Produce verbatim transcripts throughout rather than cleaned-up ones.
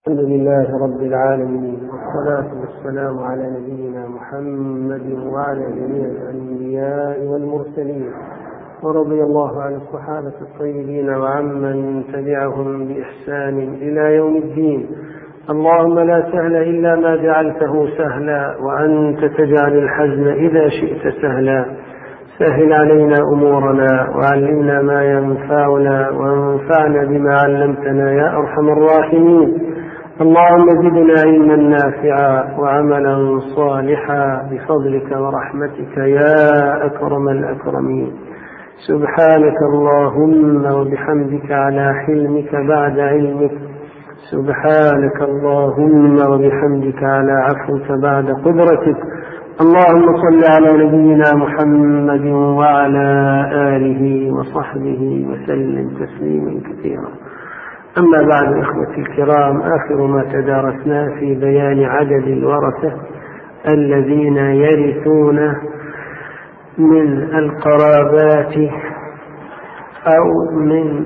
الحمد لله رب العالمين، والصلاة والسلام على نبينا محمد وعلى جميع الأنبياء والمرسلين، ورضي الله عن الصحابة الطيبين وعمن تبعهم بإحسان إلى يوم الدين. اللهم لا سهل إلا ما جعلته سهلا، وأنت تجعل الحزن إذا شئت سهلا. سهل علينا أمورنا وعلمنا ما ينفعنا وانفعنا بما علمتنا يا أرحم الراحمين. اللهم زدنا علما نافعا وعملا صالحا بفضلك ورحمتك يا أكرم الأكرمين. سبحانك اللهم وبحمدك على حلمك بعد علمك. سبحانك اللهم وبحمدك على عفوك بعد قدرتك. اللهم صل على نبينا محمد وعلى آله وصحبه وسلم تسليما كثيرا. أما بعد، إخوتي الكرام، آخر ما تدارسناه في بيان عدد الورثة الذين يرثون من القرابات أو من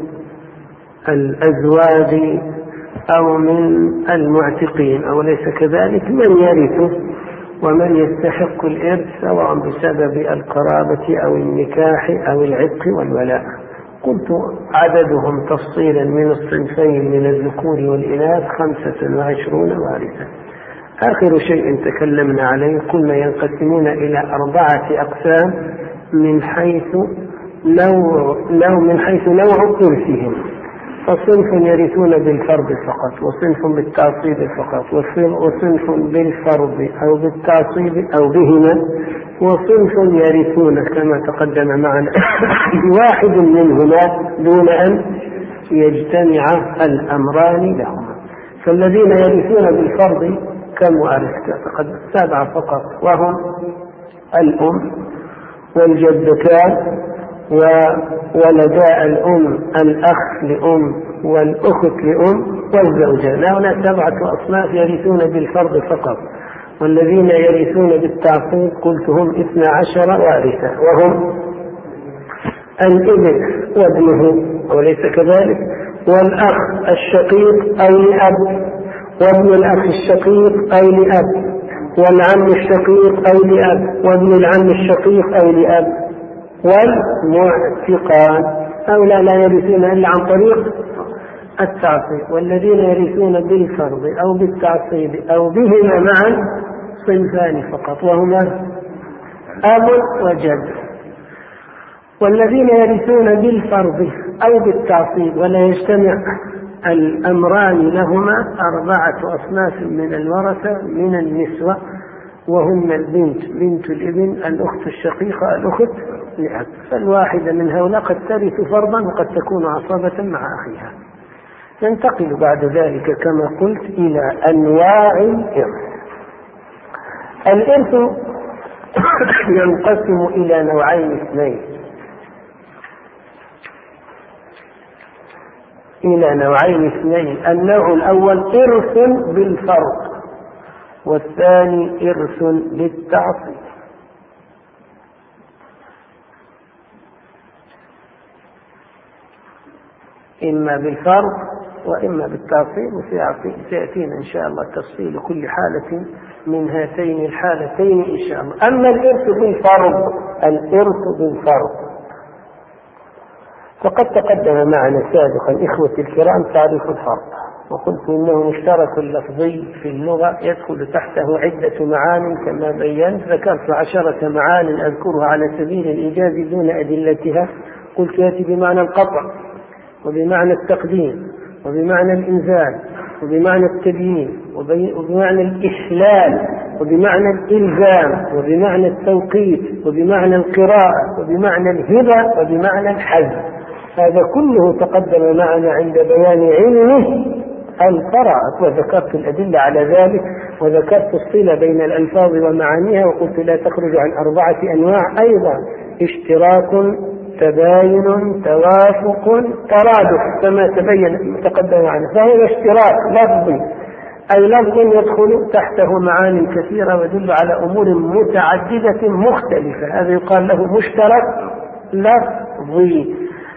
الأزواج أو من المعتقين، أو ليس كذلك، من يرث ومن يستحق الإرث سواء بسبب القرابة أو النكاح أو العتق والولاء. قلت عددهم تفصيلا من الصنفين من الذكور والإناث خمسة وعشرون وارثا. آخر شيء تكلمنا عليه قلنا ينقسمون إلى أربعة أقسام من حيث نوع, نوع من حيث نوع إرثهم. فصنف يرثون بالفرض فقط، وصنف بالتعصيب فقط، وصنف بالفرض أو بالتعصيب أو بهما، وصنف يرثون كما تقدم معنا واحد منهما دون أن يجتمع الأمران لهما. فالذين يرثون بالفرض كم وارث؟ سبعة فقط، وهم الأم والجدتان وولداء الأم، الأخ لأم والأخت لأم والزوجان. هنا سبعة أصناف يرثون بالفرض فقط. والذين يرثون بالتعصيب قلت هم اثنا عشر وارثا، وهم الابن وابنه وليس كذلك، والأخ الشقيق أو لأب، وابن الأخ الشقيق أو لأب، والعم الشقيق أو لأب، وابن العم الشقيق أو لأب، والمعتقان. هؤلاء لا يرثون إلا عن طريق التعصيب. والذين يرثون بالفرض أو بالتعصيب أو بهما معا صنفان فقط، وهما أب وجد. والذين يرثون بالفرض أو بالتعصيب ولا يجتمع الأمران لهما أربعة أصناف من الورثة من النسوة، وهن البنت، بنت الابن، الأخت الشقيقة، الأخت لأب. فالواحدة من هؤلاء قد ترث فرضا وقد تكون عصبة مع أخيها. ننتقل بعد ذلك كما قلت إلى أنواع الإرث. الإرث ينقسم إلى نوعين اثنين إلى نوعين اثنين النوع الأول إرث بالفرض، والثاني إرث بالتعصيب. إما بالفرض وإما بالتعصيب، وسيأتينا إن شاء الله تفصيل كل حالة من هاتين الحالتين إن شاء الله. أما الإرث بالفرض الإرث بالفرض فقد تقدم معنا سابقا إخوتي الكرام تعريف الفرض، وقلت إنه مشترك لفظي في اللغة يدخل تحته عدة معان كما بينت. ذكرت عشرة معان أذكرها على سبيل الإيجاز دون أدلتها. قلت يأتي بمعنى القطع، وبمعنى التقديم، وبمعنى الإنزال، وبمعنى التبيين، وبمعنى الإحلال، وبمعنى الإلزام، وبمعنى التوقيت، وبمعنى القراءة، وبمعنى الهبة، وبمعنى الحذف. هذا كله تقدم معنا عند بيان علمه الفرائض، وذكرت الأدلة على ذلك، وذكرت الصلة بين الألفاظ ومعانيها، وقلت لا تخرج عن أربعة أنواع أيضا: اشتراك، تباين، توافق، ترادف، كما تبين تقدم معنا. فهو اشتراك لفظي، أي لفظ يدخل تحته معاني كثيرة ويدل على أمور متعددة مختلفة. هذا يقال له مشترك لفظي.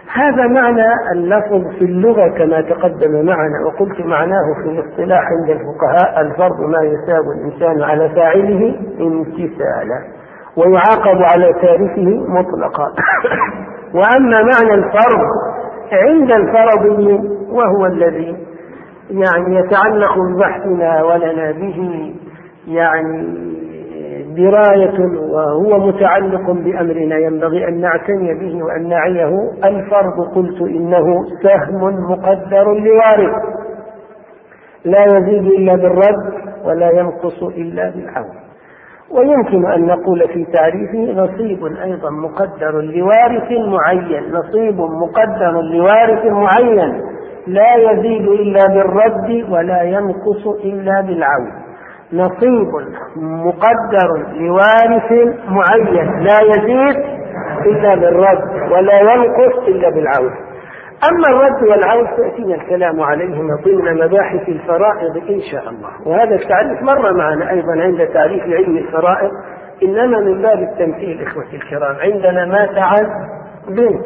هذا معنى اللفظ في اللغة كما تقدم معنا، وقلت معناه في الاصطلاح عند الفقهاء: الفرض ما يثاب الإنسان على فاعله امتثالا ويعاقب على تاركه مطلقا. وأما معنى الفرض عند الفرضيين وهو الذي يعني يتعلق ببحثنا ولنا به يعني دراية وهو متعلق بأمرنا ينبغي أن نعتني به وأن نعيه، الفرض قلت إنه سهم مقدر لوارث لا يزيد إلا بالرد ولا ينقص إلا بالعون. ويمكن أن نقول في تعريفه نصيب أيضا مقدر لوارث معين، نصيب مقدر لوارث معين لا يزيد إلا بالرد ولا ينقص إلا بالعون. نصيب مقدر لوارث معين لا يزيد إلا بالرد ولا ينقص إلا بالعون. أما الرد والعون سيأتينا الكلام عليهما ضمن مباحث الفرائض إن شاء الله، وهذا التعريف مر معنا أيضا عند تعريف علم الفرائض، إنما من باب التمثيل إخوتي الكرام. عندنا مات عن بنت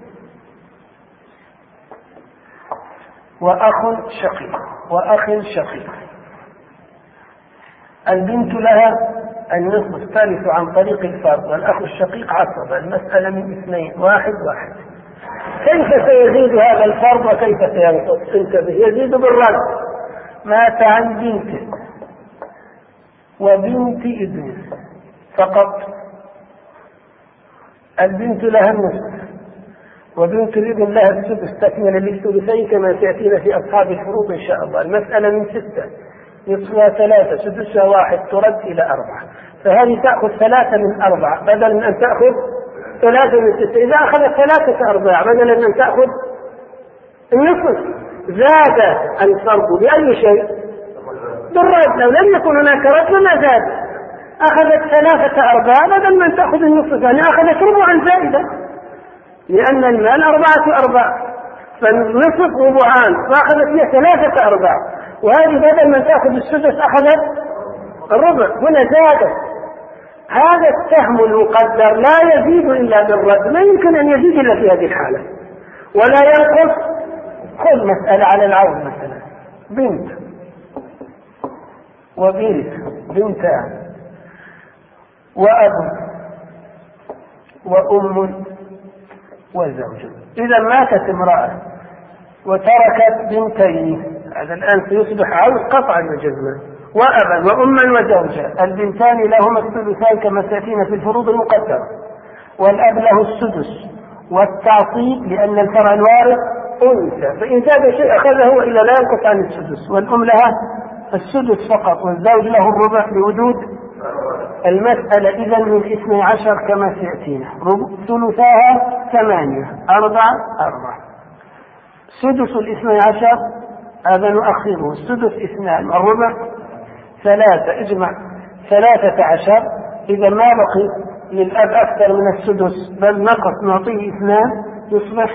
وأخ شقيق وأخ شقيق، البنت لها النصف الثالث عن طريق الفرض والأخ الشقيق عصب، المسألة من اثنين واحد واحد. كيف سيزيد هذا الفرض وكيف سينقص؟ انتبه، يزيد بالرد. مات عن بنت وبنت ابن فقط، البنت لها النصف وبنت الابن لها السدس تكمل للثلثين كما سيأتينا في أصحاب الفروض إن شاء الله. المسألة من ستة، نصفها ثلاثة، سدسها واحد، ترد إلى أربعة، فهذه تأخذ ثلاثة من أربعة بدل من أن تأخذ ثلاثة من ستة. إذا أخذت ثلاثة أرباع بدل من أن تأخذ النصف زاد الفرض بأي شيء؟ بالرد. لو لم يكن هناك رد لما زاد. أخذت ثلاثة أرباع بدل من أن تأخذ النصف، يعني أخذت ربعا زائدا، لأن المال أربعة أرباع، فالنصف ربعان فأخذت فيها ثلاثة أرباع، وهذه بدل من تأخذ السدس أخذت الربع، هنا زادت. هذا السهم المقدر لا يزيد إلا بالرد، لا يمكن أن يزيد إلا في هذه الحالة، ولا ينقص. خذ مسألة على العون مثلا، بنت وبنت بنتان وأب وأم وزوج. إذا ماتت امرأة وتركت بنتين، هذا الآن سيصبح عون قطعا وجزما، وأبا وأما وزوجا. البنتان لهما الثلثان كما سيأتينا في الفروض المقدرة، والأب له السدس والتعصيب لأن الفرع الوارث أنثى، فإن زاد شيء أخذه وإلا لا ينقص عن السدس، والأم لها السدس فقط، والزوج له الربع لوجود المسألة. إذا من اثني عشر كما سيأتينا، ثلثاها ثمانية، أربعة أربعة، سدس الاثني عشر هذا نؤخره، السدس اثنان، الربع ثلاثة، اجمع ثلاثة عشر. إذا ما بقي للأب أكثر من السدس بل نقص نعطيه اثنان يصبح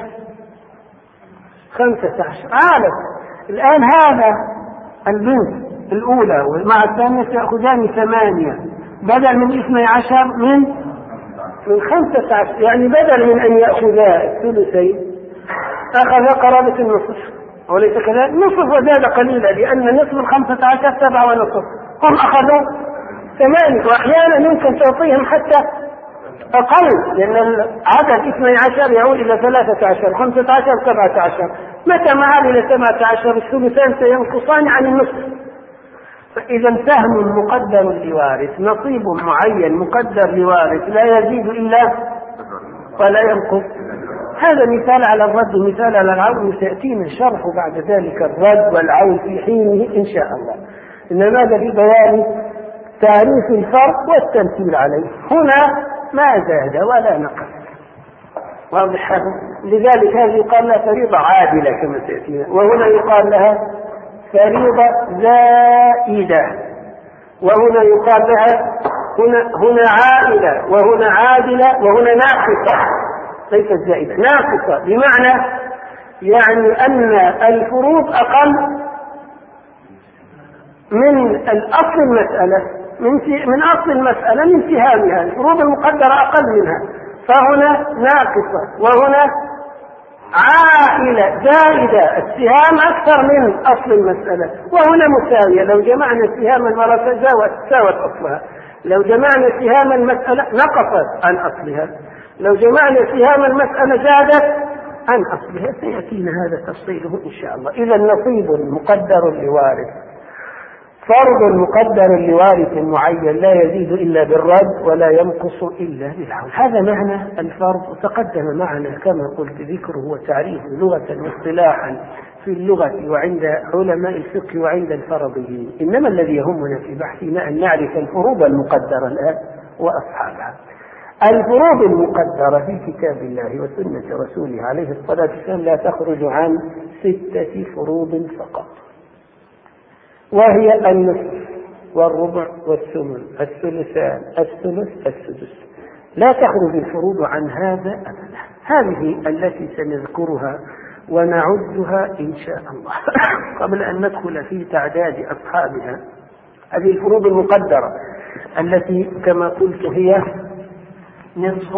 خمسة عشر. عالم الآن هذا البنت الأولى ومع الثانية سيأخذان ثمانية بدل من اثني عشر من من خمسة عشر، يعني بدل من أن يأخذا الثلثين أخذ قرابة النصف، وليس كذلك نصف وزاد قليلا، لأن نصف الخمسة عشر سبعة ونصف، هم أخذوا ثمانية، وأحيانا يمكن تعطيهم حتى أقل، لأن العدد اثني عشر يعود إلى ثلاثة عشر، خمسة عشر، سبعة عشر، متى ما عاد إلى سبعة عشر الثلثان سينقصان عن النصف. فإذا سهم مقدر لوارث، نصيب معين مقدر لوارث لا يزيد إلا ولا ينقص. هذا مثال على الرد ومثال على العون، سيأتينا الشرح بعد ذلك الرد والعون في حينه إن شاء الله. إنما هذا في بيان تعريف الفرق والتمثيل عليه. هنا ما زاد ولا نقص، واضح هذا؟ لذلك هذه يقال لها فريضة عادلة كما سيأتينا، وهنا يقال لها فريضة زائدة، وهنا يقال لها هنا هنا عائلة وهنا عادلة وهنا ناقصة، ليست زائدة، ناقصة، بمعنى يعني أن الفروض أقل من الأصل المسألة، من من أصل المسألة من سهامها، الفروض المقدرة أقل منها، فهنا ناقصة وهنا عائلة زائدة، السهام أكثر من أصل المسألة، وهنا مساوية. لو جمعنا سهام المرة ساوت أصلها، لو جمعنا سهام المسألة نقصت عن أصلها، لو جمعنا سهام المسألة زادت عن أصلها. سيأتينا هذا تفصيله إن شاء الله. إذا نصيب مقدر لوارث، فرض مقدر لوارث معين لا يزيد إلا بالرد ولا ينقص إلا بالعون. هذا معنى الفرض، وتقدم معنا كما قلت ذكره وتعريفه لغة واصطلاحا في اللغة وعند علماء الفقه وعند الفرضيين. إنما الذي يهمنا في بحثنا أن نعرف الفروض المقدرة الآن وأصحابها. الفروض المقدرة في كتاب الله وسنة رسوله عليه الصلاة والسلام لا تخرج عن ستة فروض فقط، وهي النصف والربع والثمن الثلثان الثلث السدس. لا تخرج الفروض عن هذا أبدا. هذه التي سنذكرها ونعدها إن شاء الله قبل أن ندخل في تعداد أصحابها. هذه الفروض المقدرة التي كما قلت هي نصف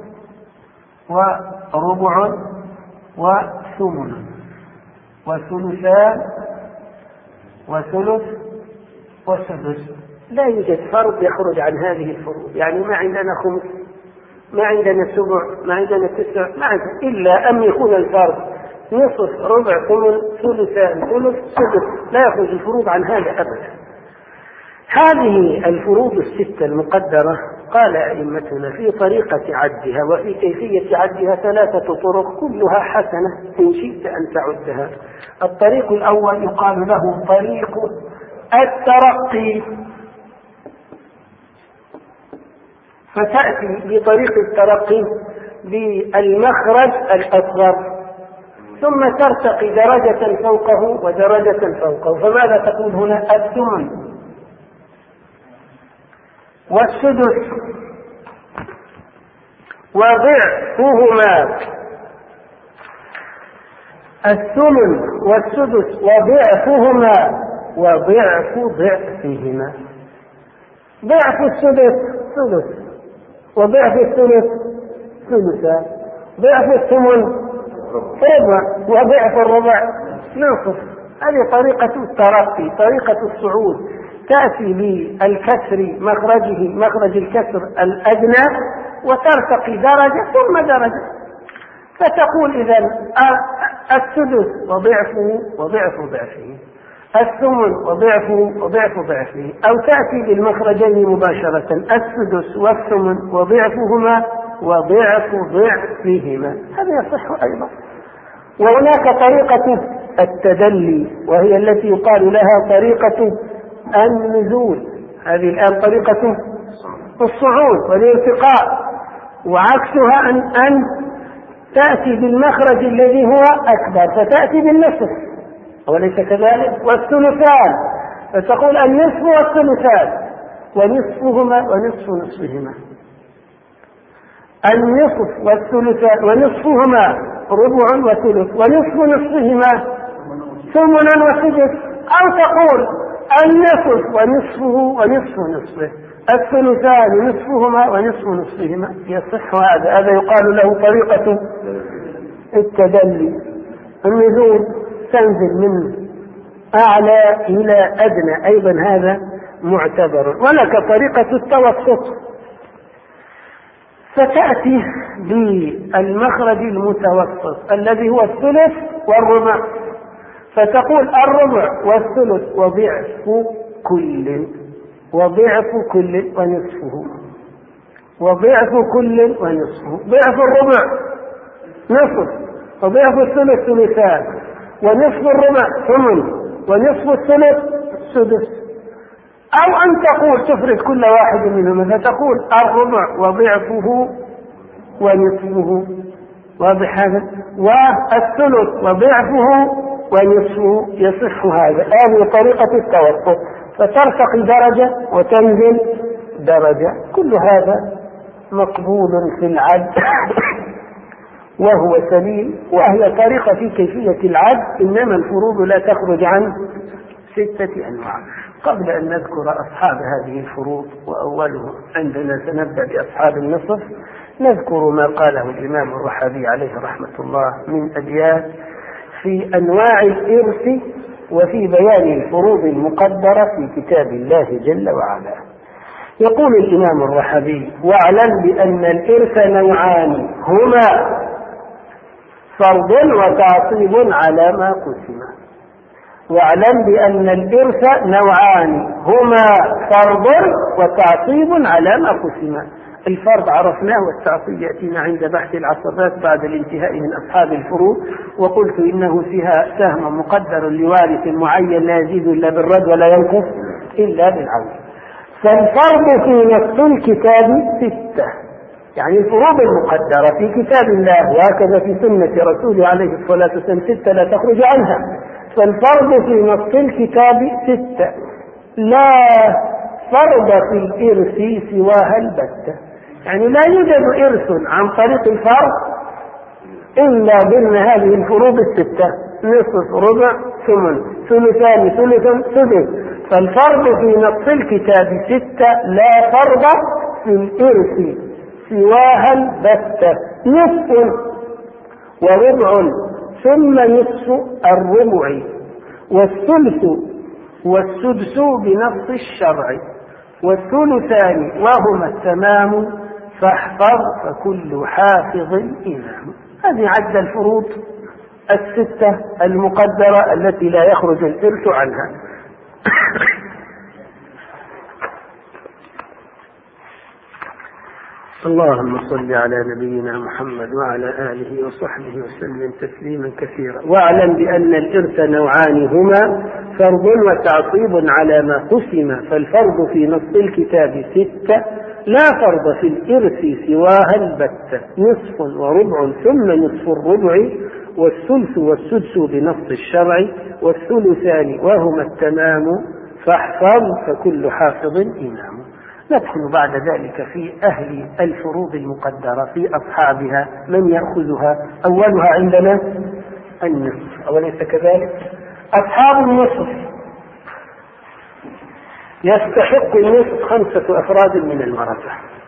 وربع وثمن وثلثان وثلث وسدس. لا يوجد فرض يخرج عن هذه الفروض. يعني ما عندنا خمس، ما عندنا سبع، ما عندنا تسع، ما عندنا إلا أن يكون الفرض نصف ربع ثمن ثلثان ثلث سدس. لا يخرج الفروض عن هذا أبدا. هذه الفروض الستة المقدرة قال أئمتنا في طريقة عدها وفي كيفية عدها ثلاثة طرق كلها حسنة إن شئت أن تعدها. الطريق الأول يقال له طريق الترقي، فتأتي بطريق الترقي بالمخرج الأصغر ثم ترتقي درجة فوقه ودرجة فوقه. فماذا تقول هنا؟ الثمن والسدس وضعفهما، الثمن والسدس وضعفهما وضعف ضعفهما. ضعف السدس سدس، وضعف الثلث ثلثان، ضعف الثمن ربع، وضعف الربع نصف. هذه طريقة الترقي، طريقة الصعود. تأتي بالكسر مخرجه مخرج الكسر الأدنى وترتقي درجة ثم درجة. فتقول إذن السدس وضعفه وضعف ضعفه، الثمن وضعفه وضعف ضعفه. أو تأتي بالمخرجين مباشرة، السدس والثمن وضعفهما وضعف ضعفهما. هذا يصح أيضا. وهناك طريقة التدلي وهي التي يقال لها طريقة النزول. هذه الآن طريقة الصعود والارتقاء، وعكسها أن, أن تأتي بالمخرج الذي هو أكبر فتأتي بالنصف، وليس كذلك؟ والثلثان، فتقول النصف والثلثان ونصفهما ونصف نصفهما. النصف والثلثان ونصفهما ربع وثلث ونصف نصفهما ثمنا وسدس. أو تقول النصف ونصفه ونصف نصفه، الثلثان نصفهما ونصف نصفهما. يصح هذا. هذا يقال له طريقة التدلي. النزول تنزل من أعلى إلى أدنى، أيضا هذا معتبر. ولك طريقة التوسط، فتأتي بالمخرج المتوسط الذي هو الثلث والربع، فتقول الربع والثلث وضعف كل وضعف كل ونصفه، وضعف كل ونصفه. ضعف الربع نصف، وضعف الثلث ثلثان، ونصف الربع ثمن، ونصف الثلث سدس. أو أن تقول تفرد كل واحد منهما فتقول الربع وضعفه ونصفه، واضح هذا؟ والثلث وضعفه ونصفه. يصح هذا. هذه طريقة التوسط، فترتقي درجة وتنزل درجة. كل هذا مقبول في العد وهو سليم، وهي طريقة في كيفية العد. إنما الفروض لا تخرج عن ستة أنواع. قبل أن نذكر أصحاب هذه الفروض، وأولهم عندنا سنبدأ بأصحاب النصف، نذكر ما قاله الإمام الرحبي عليه رحمة الله من أبيات في أنواع الإرث وفي بيان الفروض المقدرة في كتاب الله جل وعلا. يقول الإمام الرحبي: واعلم بأن الإرث نوعان هما فرض وتعصيب على ما قسم. واعلم بأن الإرث نوعان هما فرض وتعصيب على ما قسم. الفرض عرفناه والتعصيب يأتينا عند بحث العصبات بعد الانتهاء من أصحاب الفروض، وقلت إنه فيها سهم مقدر لوارث معين لا يزيد إلا بالرد ولا ينقص إلا بالعون. فالفرض في نص الكتاب ستة، يعني الفروض المقدرة في كتاب الله وهكذا في سنة رسوله عليه الصلاة والسلام ستة لا تخرج عنها. فالفرض في نص الكتاب ستة، لا فرض في الإرث سواها البتة، يعني لا يوجد إرث عن طريق الفرض إلا ضمن هذه الفروض الستة: نصف، ربع، ثمن، ثلثان، ثلث، سدس. فالفرض في نص الكتاب ستة، لا فرض في الإرث سواها البتة: نصف وربع ثم نصف الربع والثلث والسدس بنص الشرع والثلثان وهما التمام فاحفظ فكل حافظ إمام. هذه عد الفروض الستة المقدرة التي لا يخرج الإرث عنها. اللهم صل على نبينا محمد وعلى آله وصحبه وسلم تسليما كثيرا. واعلم بأن الإرث نوعان هما فرض وتعصيب على ما قسم. فالفرض في نص الكتاب ستة، لا فرض في الإرث سواها البتة: نصف وربع ثم نصف الربع والثلث والسدس بنص الشرع والثلثان وهما التمام فاحفظ فكل حافظ إمام. ندخل بعد ذلك في أهل الفروض المقدرة في أصحابها من يأخذها. أولها عندنا النصف، أوليس كذلك؟ أصحاب النصف يستحق النصف خمسة أفراد من المرثة: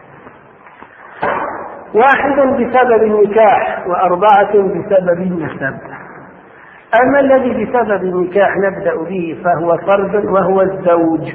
واحد بسبب النكاح وأربعة بسبب النسب. أما الذي بسبب النكاح نبدأ به فهو فرد وهو الزوج،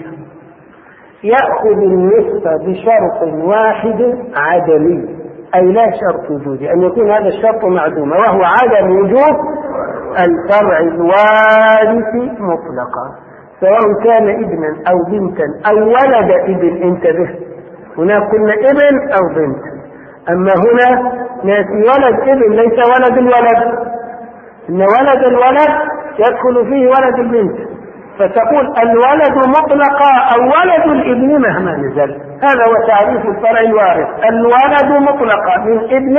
يأخذ النصف بشرط واحد عدمي، أي لا شرط وجودي، أن يكون هذا الشرط معدوما، وهو عدم وجود الفرع الوارث مطلقا، سواء كان ابنا أو بنتا أو ولد ابن. انتبه، هنا قلنا ابن أو بنت، أما هنا نأتي ولد ابن ليس ولد الولد، إن ولد الولد يدخل فيه ولد البنت، فتقول الولد مطلقا أو ولد الابن مهما نزل. هذا هو تعريف الفرع الوارث: الولد مطلقا من ابن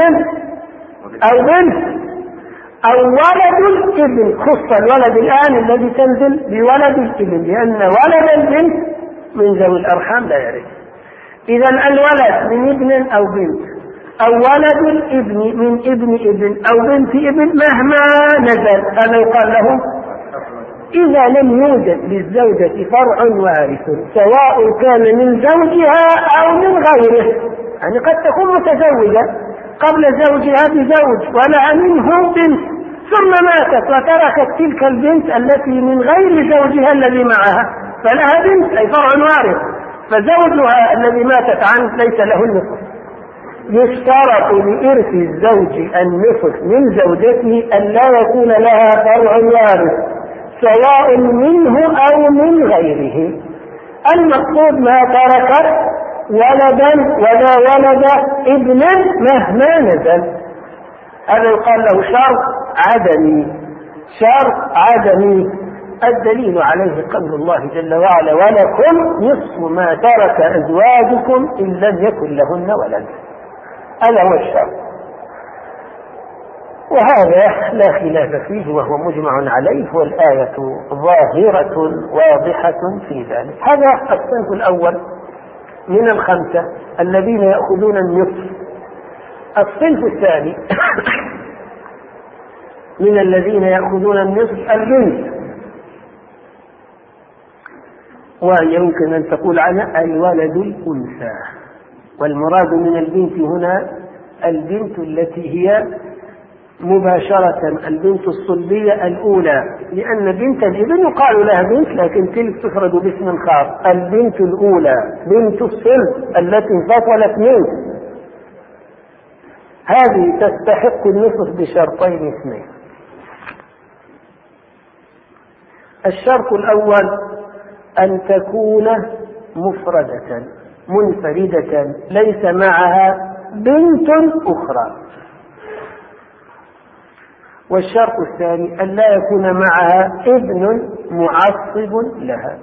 أو بنت أو ولد الابن. خص الولد الآن الذي تنزل بولد الابن، لأن ولد البنت من ذوي الأرحام لا يرث. إذا الولد من ابن أو بنت أو ولد الابن من ابن ابن أو بنت ابن مهما نزل، هذا يقال له. إذا لم يوجد للزوجة فرع وارث سواء كان من زوجها أو من غيره، يعني قد تكون متزوجة قبل زوجها بزوج ولها منه بنت ثم ماتت وتركت تلك البنت التي من غير زوجها الذي معها، فلها بنت أي فرع وارث، فزوجها الذي ماتت عنه ليس له النصف. يشترط لإرث الزوج النصف من زوجته أن لا يكون لها فرع وارث سواء منه أو من غيره. المقصود ما تركت ولدا ولا ولد ابنا مهما نزل، هذا يقال له شرط عدمي. شرط عدمي الدليل عليه قول الله جل وعلا: ولكم نصف ما ترك أزواجكم إن لم يكن لهن ولد. هذا هو الشرط، وهذا لا خلاف فيه وهو مجمع عليه، والآية ظاهرة واضحة في ذلك. هذا الصنف الأول من الخمسة الذين يأخذون النصف. الصنف الثاني من الذين يأخذون النصف البنت، ويمكن أن تقول عنها الولد الأنثى، والمراد من البنت هنا البنت التي هي مباشرة البنت الصلبية الأولى، لأن بنت الابن يقال لها بنت لكن تلك تفرد باسم خاص. البنت الأولى بنت الصلب التي انفصلت منه هذه تستحق النصف بشرطين اثنين. الشرط الأول أن تكون مفردة منفردة ليس معها بنت أخرى. والشرط الثاني أن لا يكون معها ابن معصب لها.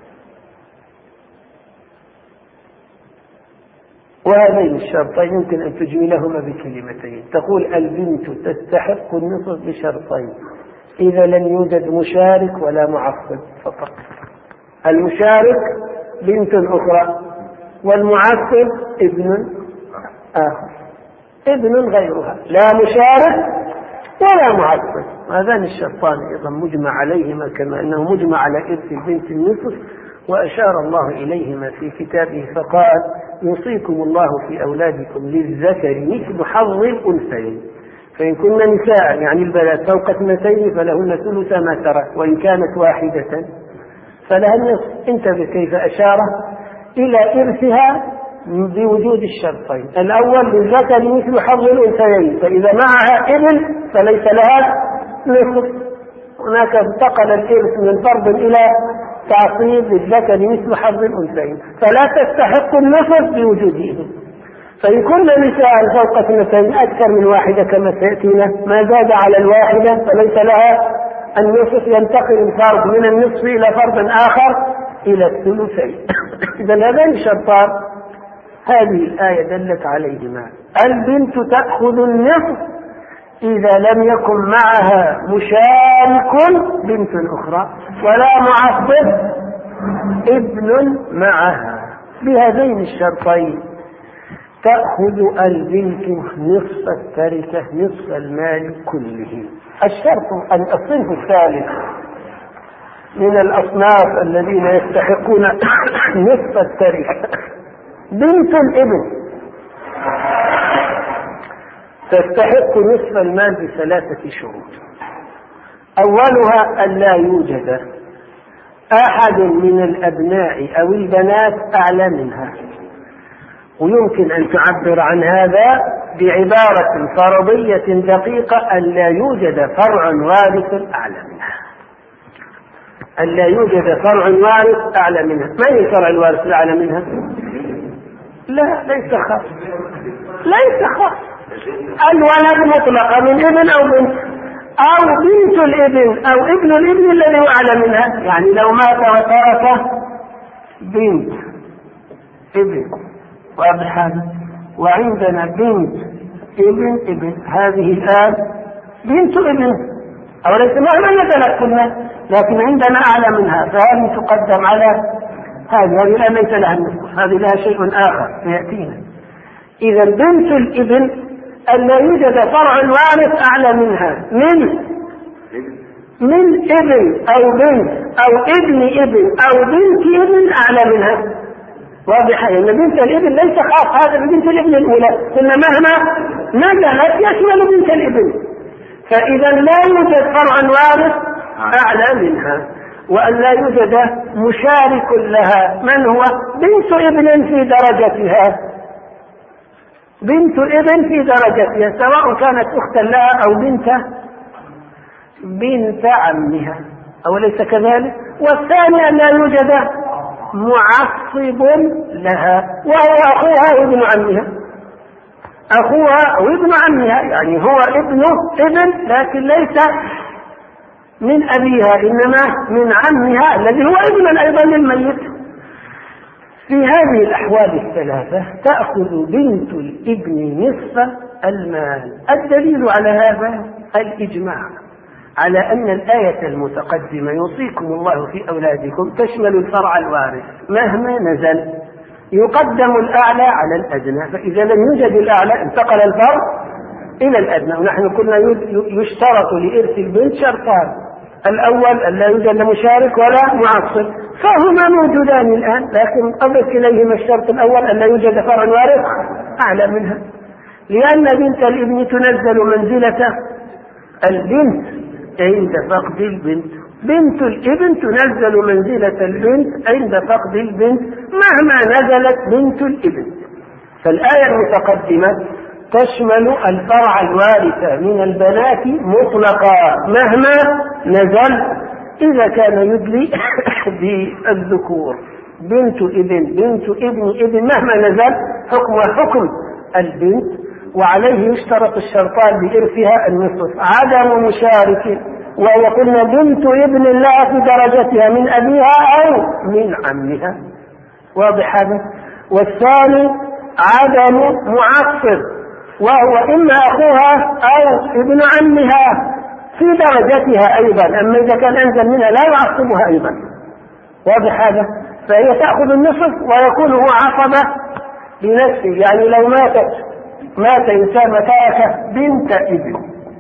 وهذين الشرطين يمكن أن تجملهما بكلمتين، تقول البنت تستحق النصف بشرطين إذا لم يوجد مشارك ولا معصب فقط. المشارك بنت أخرى والمعصب ابن آخر، ابن غيرها، لا مشارك ولا معصب. هذان الشرطان أيضا مجمع عليهما كما أنه مجمع على إرث البنت النصف، وأشار الله إليهما في كتابه فقال يوصيكم الله في أولادكم للذكر مثل حظ الأنثيين، فإن كن نساء يعني البنات فوق اثنتين فلهن ثلث ما ترك، وإن كانت واحدة فلها النصف. انتبه كيف أشار إلى إرثها بوجود الشرطين. الأول للذكر مثل حظ الأنثيين، فإذا معها ابن فليس لها نصف. هناك انتقل الإرث من فرض إلى تعصيب للذكر مثل حظ الأنثيين، فلا تستحق النصف بوجوده. فإن كن نساء فوق اثنتين أكثر من واحدة كما سيأتينا ما زاد على الواحدة فليس لها النصف، ينتقل الفرض من النصف إلى فرض آخر إلى الثلثين. إذا هذان الشرطان هذه الآية دلت عليهما. البنت تأخذ النصف إذا لم يكن معها مشارك بنت أخرى ولا معصب ابن معها. بهذين الشرطين تأخذ البنت نصف التركة نصف المال كله. الشرط أن الصنف الثالث من الأصناف الذين يستحقون نصف التركة بنت الابن تستحق نصف المال بثلاثة شروط. أولها أن لا يوجد أحد من الأبناء أو البنات أعلى منها، ويمكن أن تعبر عن هذا بعبارة فرضية دقيقة أن لا يوجد فرع وارث أعلى منها. أن لا يوجد فرع وارث أعلى منها. ما هي الفرع الوارث الأعلى منها؟ لا ليس خاص، ليس خاص. الولد مطلقا من ابن أو بنت أو بنت الابن أو ابن الابن الذي هو أعلى منها. يعني لو مات وترك بنت ابن واضح، وعندنا بنت ابن ابن، هذه الآن بنت ابن أو ليس مهما نزلت كلها، لكن عندنا أعلى منها فهذه تقدم على هذه. هذه الآن ليس لها النصف، هذه لها شيء آخر سيأتينا. إذا بنت الابن أن لا يوجد فرع وارث أعلى منها من من ابن أو بنت أو ابن ابن أو بنت ابن أعلى منها. واضحة؟ لأن يعني بنت الابن ليس خاص هذا بنت الابن الأولى، إن مهما نزلت يشمل بنت الابن. فإذا لا يوجد فرع وارث أعلى منها، وأن لا يوجد مشارك لها من هو بنت ابن في درجتها، بنت ابن في درجتها سواء كانت أختا لها أو بنت بنت عمها، أو ليس كذلك. والثاني أن لا يوجد معصب لها وهو أخوها وابن عمها، أخوها وابن عمها يعني هو ابنه ابن لكن ليس من أبيها إنما من عمها الذي هو ابن أيضا للميت. في هذه الأحوال الثلاثة تأخذ بنت الابن نصف المال. الدليل على هذا الإجماع على أن الآية المتقدمة يوصيكم الله في أولادكم تشمل الفرع الوارث مهما نزل، يقدم الأعلى على الأدنى، فإذا لم يوجد الأعلى انتقل الفرع إلى الأدنى. ونحن كنا يشترط لإرث البنت شرطان، الأول أن لا يوجد مشارك ولا معصب، فهما موجودان الآن، لكن أضف إليهما الشرط الأول أن لا يوجد فرع وارث أعلى منها. لأن بنت الابن تنزل منزلة البنت عند فقد البنت، بنت الابن تنزل منزلة البنت عند فقد البنت مهما نزلت بنت الابن. فالآية المتقدمة تشمل الفرع الوارث من البنات مطلقا مهما نزل، إذا كان يدلي بالذكور بنت ابن بنت ابن ابن مهما نزل حكم حكم البنت، وعليه يشترط الشرطان بإرثها النصف عدم مشارك، وهو قلنا بنت ابن لها في درجتها من أبيها أو من عمها، واضح هذا. والثاني عدم معصب، وهو إما أخوها أو ابن عمها في درجتها أيضا، أما إذا كان أنزل منها لا يعصبها أيضا، واضح هذا. فهي تأخذ النصف ويكون هو عصبة بنفسه، يعني لو ماتت مات إنسان وترك بنت ابن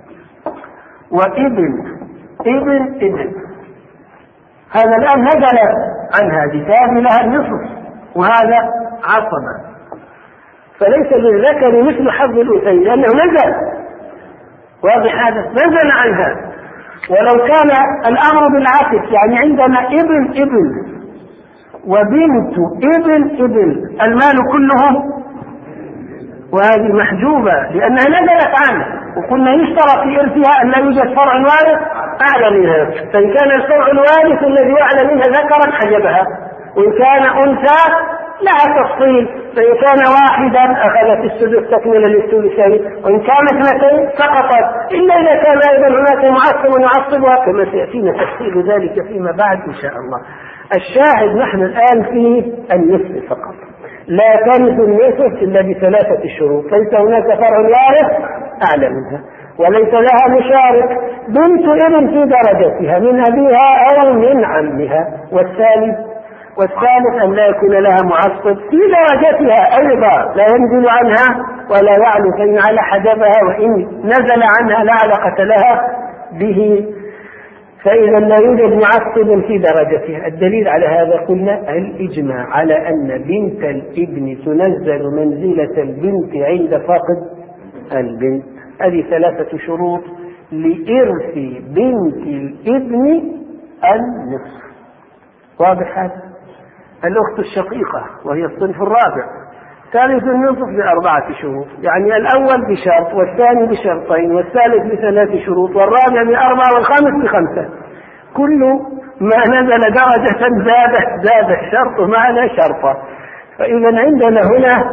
وابن ابن ابن، هذا الآن نزل عن هذه فهذه لها النصف وهذا عصبة، فليس للذكر مثل حظ الأنثيين لأنه نزل، واضح هذا، نزل عنها. ولو كان الأمر بالعكس، يعني عندنا ابن ابن وبنت ابن ابن المال كله، وهذه محجوبة لأنها نزلت عنه، وقلنا يشترط في إرثها أن لا يوجد فرع وارث أعلى منها، فإن كان الفرع الوارث الذي أعلى منها ذكرا حجبها، وإن كان أنثى لها تفصيل، فإن كان واحدا أخذت السدس تكملة للثلثين، وإن كانت اثنتين سقطت، إلا إذا كان أيضا هناك معصب يعصبها كما سيأتينا تفصيل ذلك فيما بعد إن شاء الله. الشاهد نحن الآن في النصف فقط، لا ترث النصف إلا بثلاثة شروط، ليس هناك فرع وارث أعلى منها، وليس لها مشارك، بنت ابن في درجتها من أبيها أو من عمها، والثالث والثالث أن لا يكون لها معصب في درجتها أيضا، لا ينزل عنها ولا يعلو، فإن على حجبها، وإن نزل عنها لا علاقة لها به، فإذا لا يوجد معصب في درجتها. الدليل على هذا قلنا الإجماع على أن بنت الابن تنزل منزلة البنت عند فقد البنت. هذه ثلاثة شروط لإرث بنت الابن النصف، واضح هذا. الأخت الشقيقة وهي الصنف الرابع ثالث النصف بأربعة شروط، يعني الأول بشرط والثاني بشرطين والثالث بثلاث شروط والرابع بأربعة والخامس بخمسة. كل ما نزل درجة زاد زاد الشرط معنا شرطا. فإذا عندنا هنا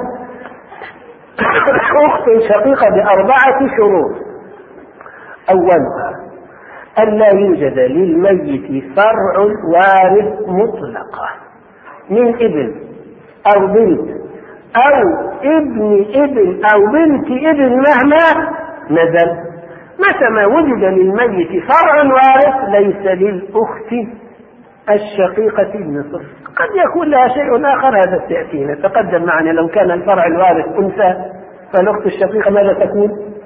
أخت شقيقة بأربعة شروط. أولها أن لا يوجد للميت فرع وارث مطلقة من ابن أو بنت أو ابن ابن أو بنت ابن مهما نزل. متى ما وجد للميت فرع وارث ليس للأخت الشقيقة النصف، قد يكون لها شيء آخر، هذا سيأتينا تقدم معنا. لو كان الفرع الوارث أنثى فالأخت الشقيقة ماذا تكون؟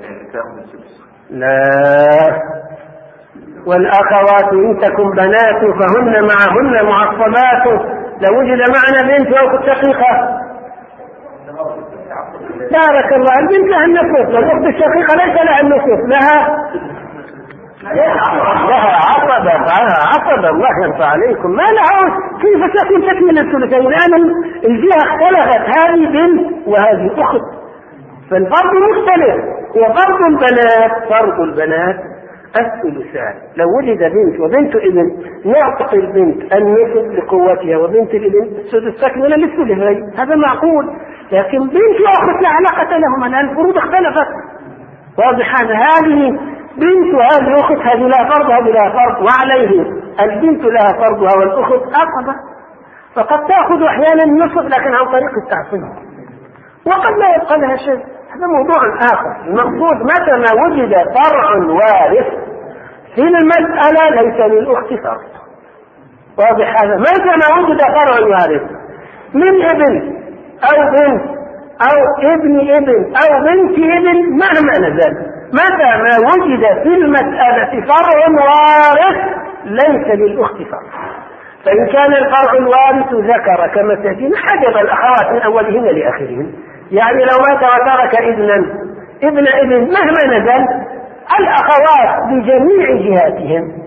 لا، والأخوات إن تكن بنات فهن معهن معصبات. لو وجد معنا بنت أو أخت شقيقة بارك الله، البنت لها النصف، والأخت الشقيقة ليس لها النصف، لها لها عصبة لها عصبة الله يرضى عليكم، ما لها كيف تكون تكمل الثلثين؟ الآن الجهة اختلفت، هذه بنت وهذه أخت، فالفرض مختلف. وفرض البنات فرض البنات الثلثان. لو وجد بنت وبنت ابن نعطي البنت النصف لقوتها وبنت الابن السدس تكملة للثلثين، هذا معقول. لكن بنت واخت لا علاقة لهما لأن الفروض اختلفت، واضح هذا. هذه بنت وهذه أخت، هذه لها فرض هذه لها فرض، وعليه البنت لها فرضها والأخت عصبة، فقد تأخذ أحيانا النصف لكن عن طريق التعصيب، وقد لا يبقى لها شيء، هذا موضوع آخر. المقصود متى ما وجد فرع وارث في المسألة ليس للأخت فرض، واضح هذا. متى ما وجد فرع وارث من ابن أو بنت أو ابن ابن أو بنت ابن مهما نزل، متى ما وجد في المسألة فرع وارث ليس للأخت فرض. فإن كان الفرع الوارث ذكر كما تأتينا حجب الأخوات من أولهن لآخرهن، يعني لو مات وترك ابنا ابن ابن مهما نزل الأخوات بجميع جهاتهم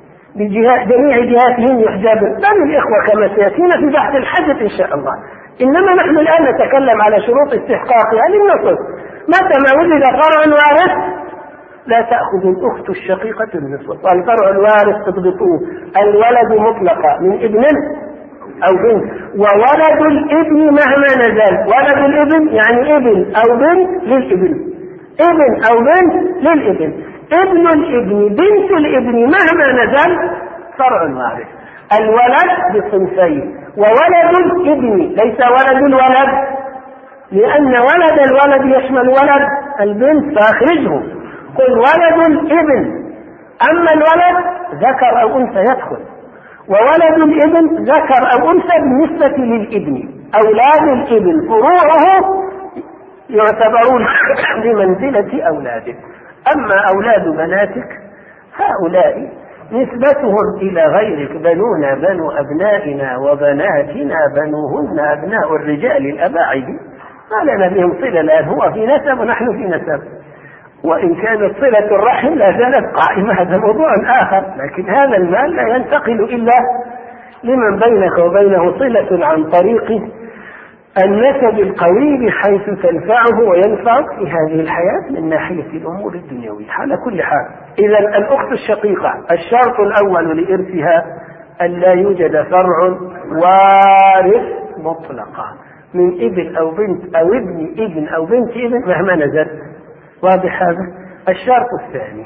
بجميع جهاتهم يحجبن، بل الإخوة كما سيأتينا في بحث الحدث إن شاء الله. إنما نحن الآن نتكلم على شروط استحقاقها للنصف. متى ما وجد فرع وارث لا تأخذ الأخت الشقيقة النصف. والفرع الوارث تضبطوه الولد مطلقا من ابن أو بنت، وولد الابن مهما نزل. ولد الابن يعني ابن أو بنت للابن، ابن أو بنت للابن. ابن الابن بنت الابن مهما نزل فرع وارث. الولد بصنفين، وولد الابن ليس ولد الولد، لأن ولد الولد يشمل ولد البنت فأخرجه. قل ولد الابن، أما الولد ذكر أو أنثى يدخل، وولد الابن ذكر أو أنثى بالنسبة للابن. أولاد الابن فروعه يعتبرون بمنزلة أولاده. أما أولاد بناتك هؤلاء نسبتهم إلى غيرك، بنونا بنو أبنائنا وبناتنا بنوهن أبناء الرجال الأباعد، ما لنا بهم صلة الآن. هو في نسب ونحن في نسب، وإن كانت صلة الرحم لا زالت قائمة، هذا موضوع آخر. لكن هذا المال لا ينتقل إلا لمن بينك وبينه صلة عن طريق النسب القوي بحيث تنفعه وينفعك في هذه الحياة من ناحية الأمور الدنيوية. على كل حال، إذا الأخت الشقيقة الشرط الأول لإرثها أن لا يوجد فرع وارث مطلقا من ابن أو بنت أو ابن ابن أو بنت ابن مهما نزل. واضح هذا؟ الشرط الثاني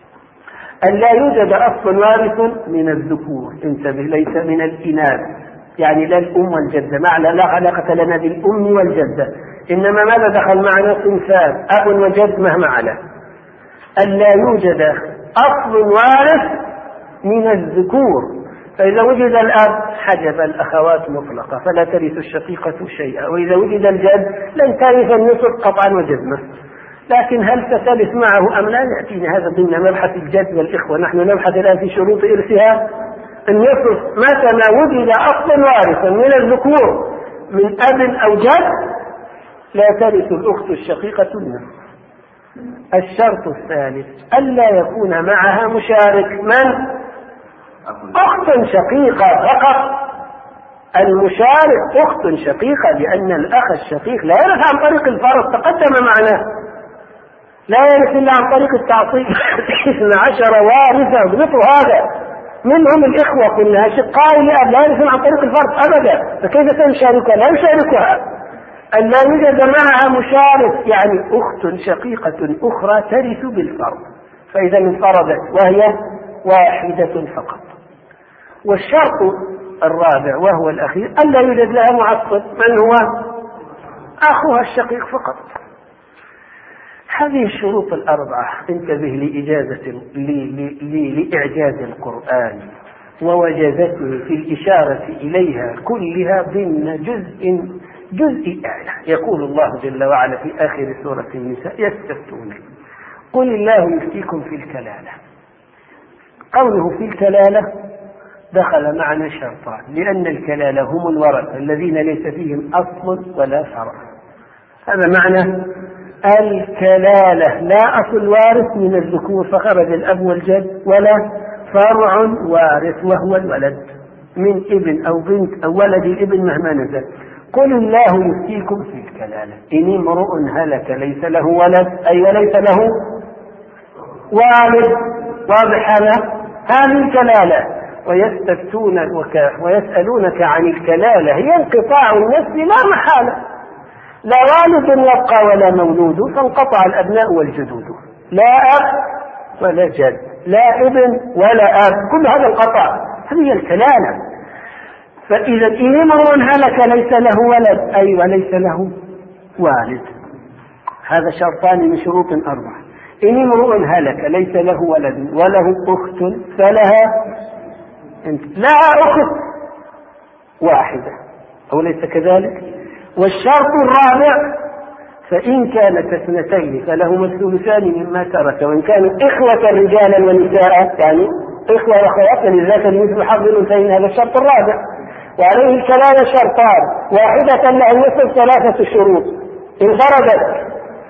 أن لا يوجد أصل وارث من الذكور، انتبه، ليس من الإناث، يعني لا الأم والجدة، معنى لا علاقة لنا بالأم والجدة، إنما ماذا دخل معنا؟ صنفان، أب وجد مهما على. أن لا يوجد أصل وارث من الذكور، فإذا وجد الأب حجب الأخوات مطلقة فلا ترث الشقيقة شيئا، وإذا وجد الجد لن ترث النصف قطعا وجزما. لكن هل ستلث معه أم لا يأتينا هذا ضمن مبحث الجد والإخوة. نحن نبحث الآن في شروط إرثها النصف. متى ما وجد أصل وارثا من الذكور من أب أو جد لا ترث الأخت الشقيقة النصف. الشرط الثالث ألا يكون معها مشارك. من؟ أخت شقيقة فقط. المشارك أخت شقيقة، لأن الأخ الشقيق لا يرث عن طريق الفرض، تقدم معنا، لا يرث إلا عن طريق التعصيب. اثنا عشر وارثا اضبطوا هذا، منهم الإخوة كلها شقاء لأب، لا يرث عن طريق الفرض أبدا، فكيف تشاركها؟ لا يشاركها. أن لا يوجد معها مشارك يعني أخت شقيقة أخرى ترث بالفرض، فإذا انفردت وهي واحدة فقط. والشرط الرابع وهو الأخير أن لا يوجد لها معصب. من هو؟ أخوها الشقيق فقط. هذه الشروط الأربعة انتبه لإجازة لإعجاز القرآن ووجزته في الإشارة إليها كلها ضمن جزء جزء أعلى. يقول الله جل وعلا في آخر سورة النساء: يستفتونك قل الله يفتيكم في الكلالة. قوله في الكلالة دخل معنا شرطان، لأن الكلالة هم الورثة الذين ليس فيهم أصل ولا فرع. هذا معنى الكلالة، لا أصل وارث من الذكور فخرج الأب والجد، ولا فرع وارث وهو الولد من ابن أو بنت أو ولد الابن مهما نزل. قل الله يفتيكم في الكلالة إن امرؤ هلك ليس له ولد أي وليس له والد. واضح هذا؟ هذه الكلالة. ويستفتونك ويسألونك عن الكلالة هي انقطاع النسل لا محالة، لا والد يبقى ولا مولود، فانقطع الأبناء والجدود، لا أب ولا جد، لا ابن ولا أب، كل هذا انقطع. هذه الكلالة. فإذا إن امرؤ هلك ليس له ولد أي وليس له والد. هذا شرطان من شروط أربعة. إن امرؤ هلك ليس له ولد وله أخت فلها لها أخت واحدة، أو ليس كذلك؟ والشرط الرابع فإن كانت اثنتين فلهما الثلثان مما ترك، وإن كانوا إخوة رجالا ونساء يعني إخوة وأخوات للذكر مثل حظ الأنثيين. هذا الشرط الرابع. وعليه الكلالة شرطان: واحدة لها النصف ثلاثة شروط: انفردت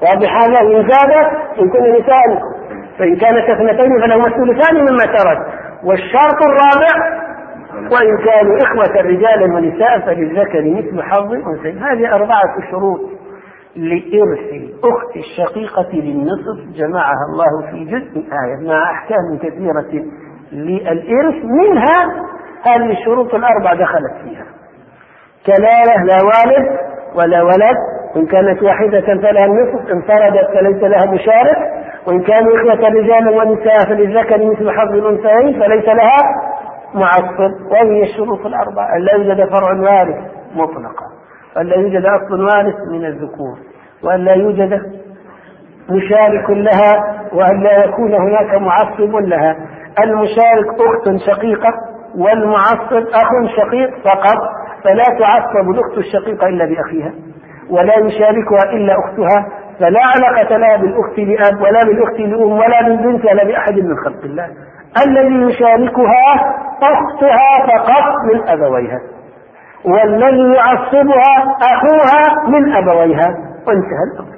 واضح هذا؟ وإن زاد إن كن نساء فإن كانت اثنتين فلهما الثلثان مما ترك. والشرط الرابع وإن كانوا إخوة رجالا ونساء فللذكر مثل حظ الأنثيين. هذه أربعة شروط لإرث الأخت الشقيقة للنصف جمعها الله في جزء آية مع أحكام كثيرة للإرث، منها هذه الشروط الأربع دخلت فيها: كلالة لا والد ولا ولد، وإن كانت واحدة فلها النصف، انفردت فليس لها مشارك، وإن كانوا إخوة رجالا ونساء فللذكر مثل حظ الأنثيين فليس لها معصب. وهي الشروط الأربعة: أن لا يوجد فرع وارث مطلقا، وأن لا يوجد أصل وارث من الذكور، وأن لا يوجد مشارك لها، وأن لا يكون هناك معصب لها. المشارك أخت شقيقة والمعصب أخ شقيق فقط، فلا تعصب الأخت الشقيقة إلا بأخيها، ولا يشاركها إلا أختها، فلا علاقة لها بالأخت لأب ولا بالأخت لأم ولا بالبنت ولا بأحد من خلق الله. الذي يشاركها أختها فقط من أبويها، والذي يعصبها أخوها من أبويها، وانتهى الأمر.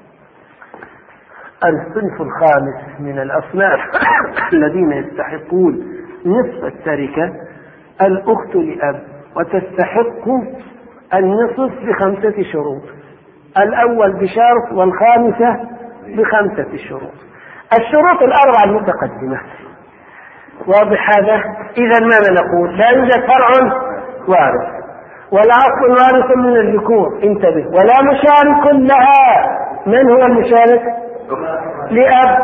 الصنف الخامس من الأصناف الذين يستحقون نصف التركة الأخت لأب، وتستحق النصف بخمسة شروط: الأول بشرط، والخامسة بخمسة شروط. الشروط الأربعة المتقدمة واضح هذا؟ إذا ماذا نقول؟ لا يوجد فرع وارث ولا أصل وارث من الذكور، انتبه، ولا مشارك لها. من هو المشارك؟ لأب،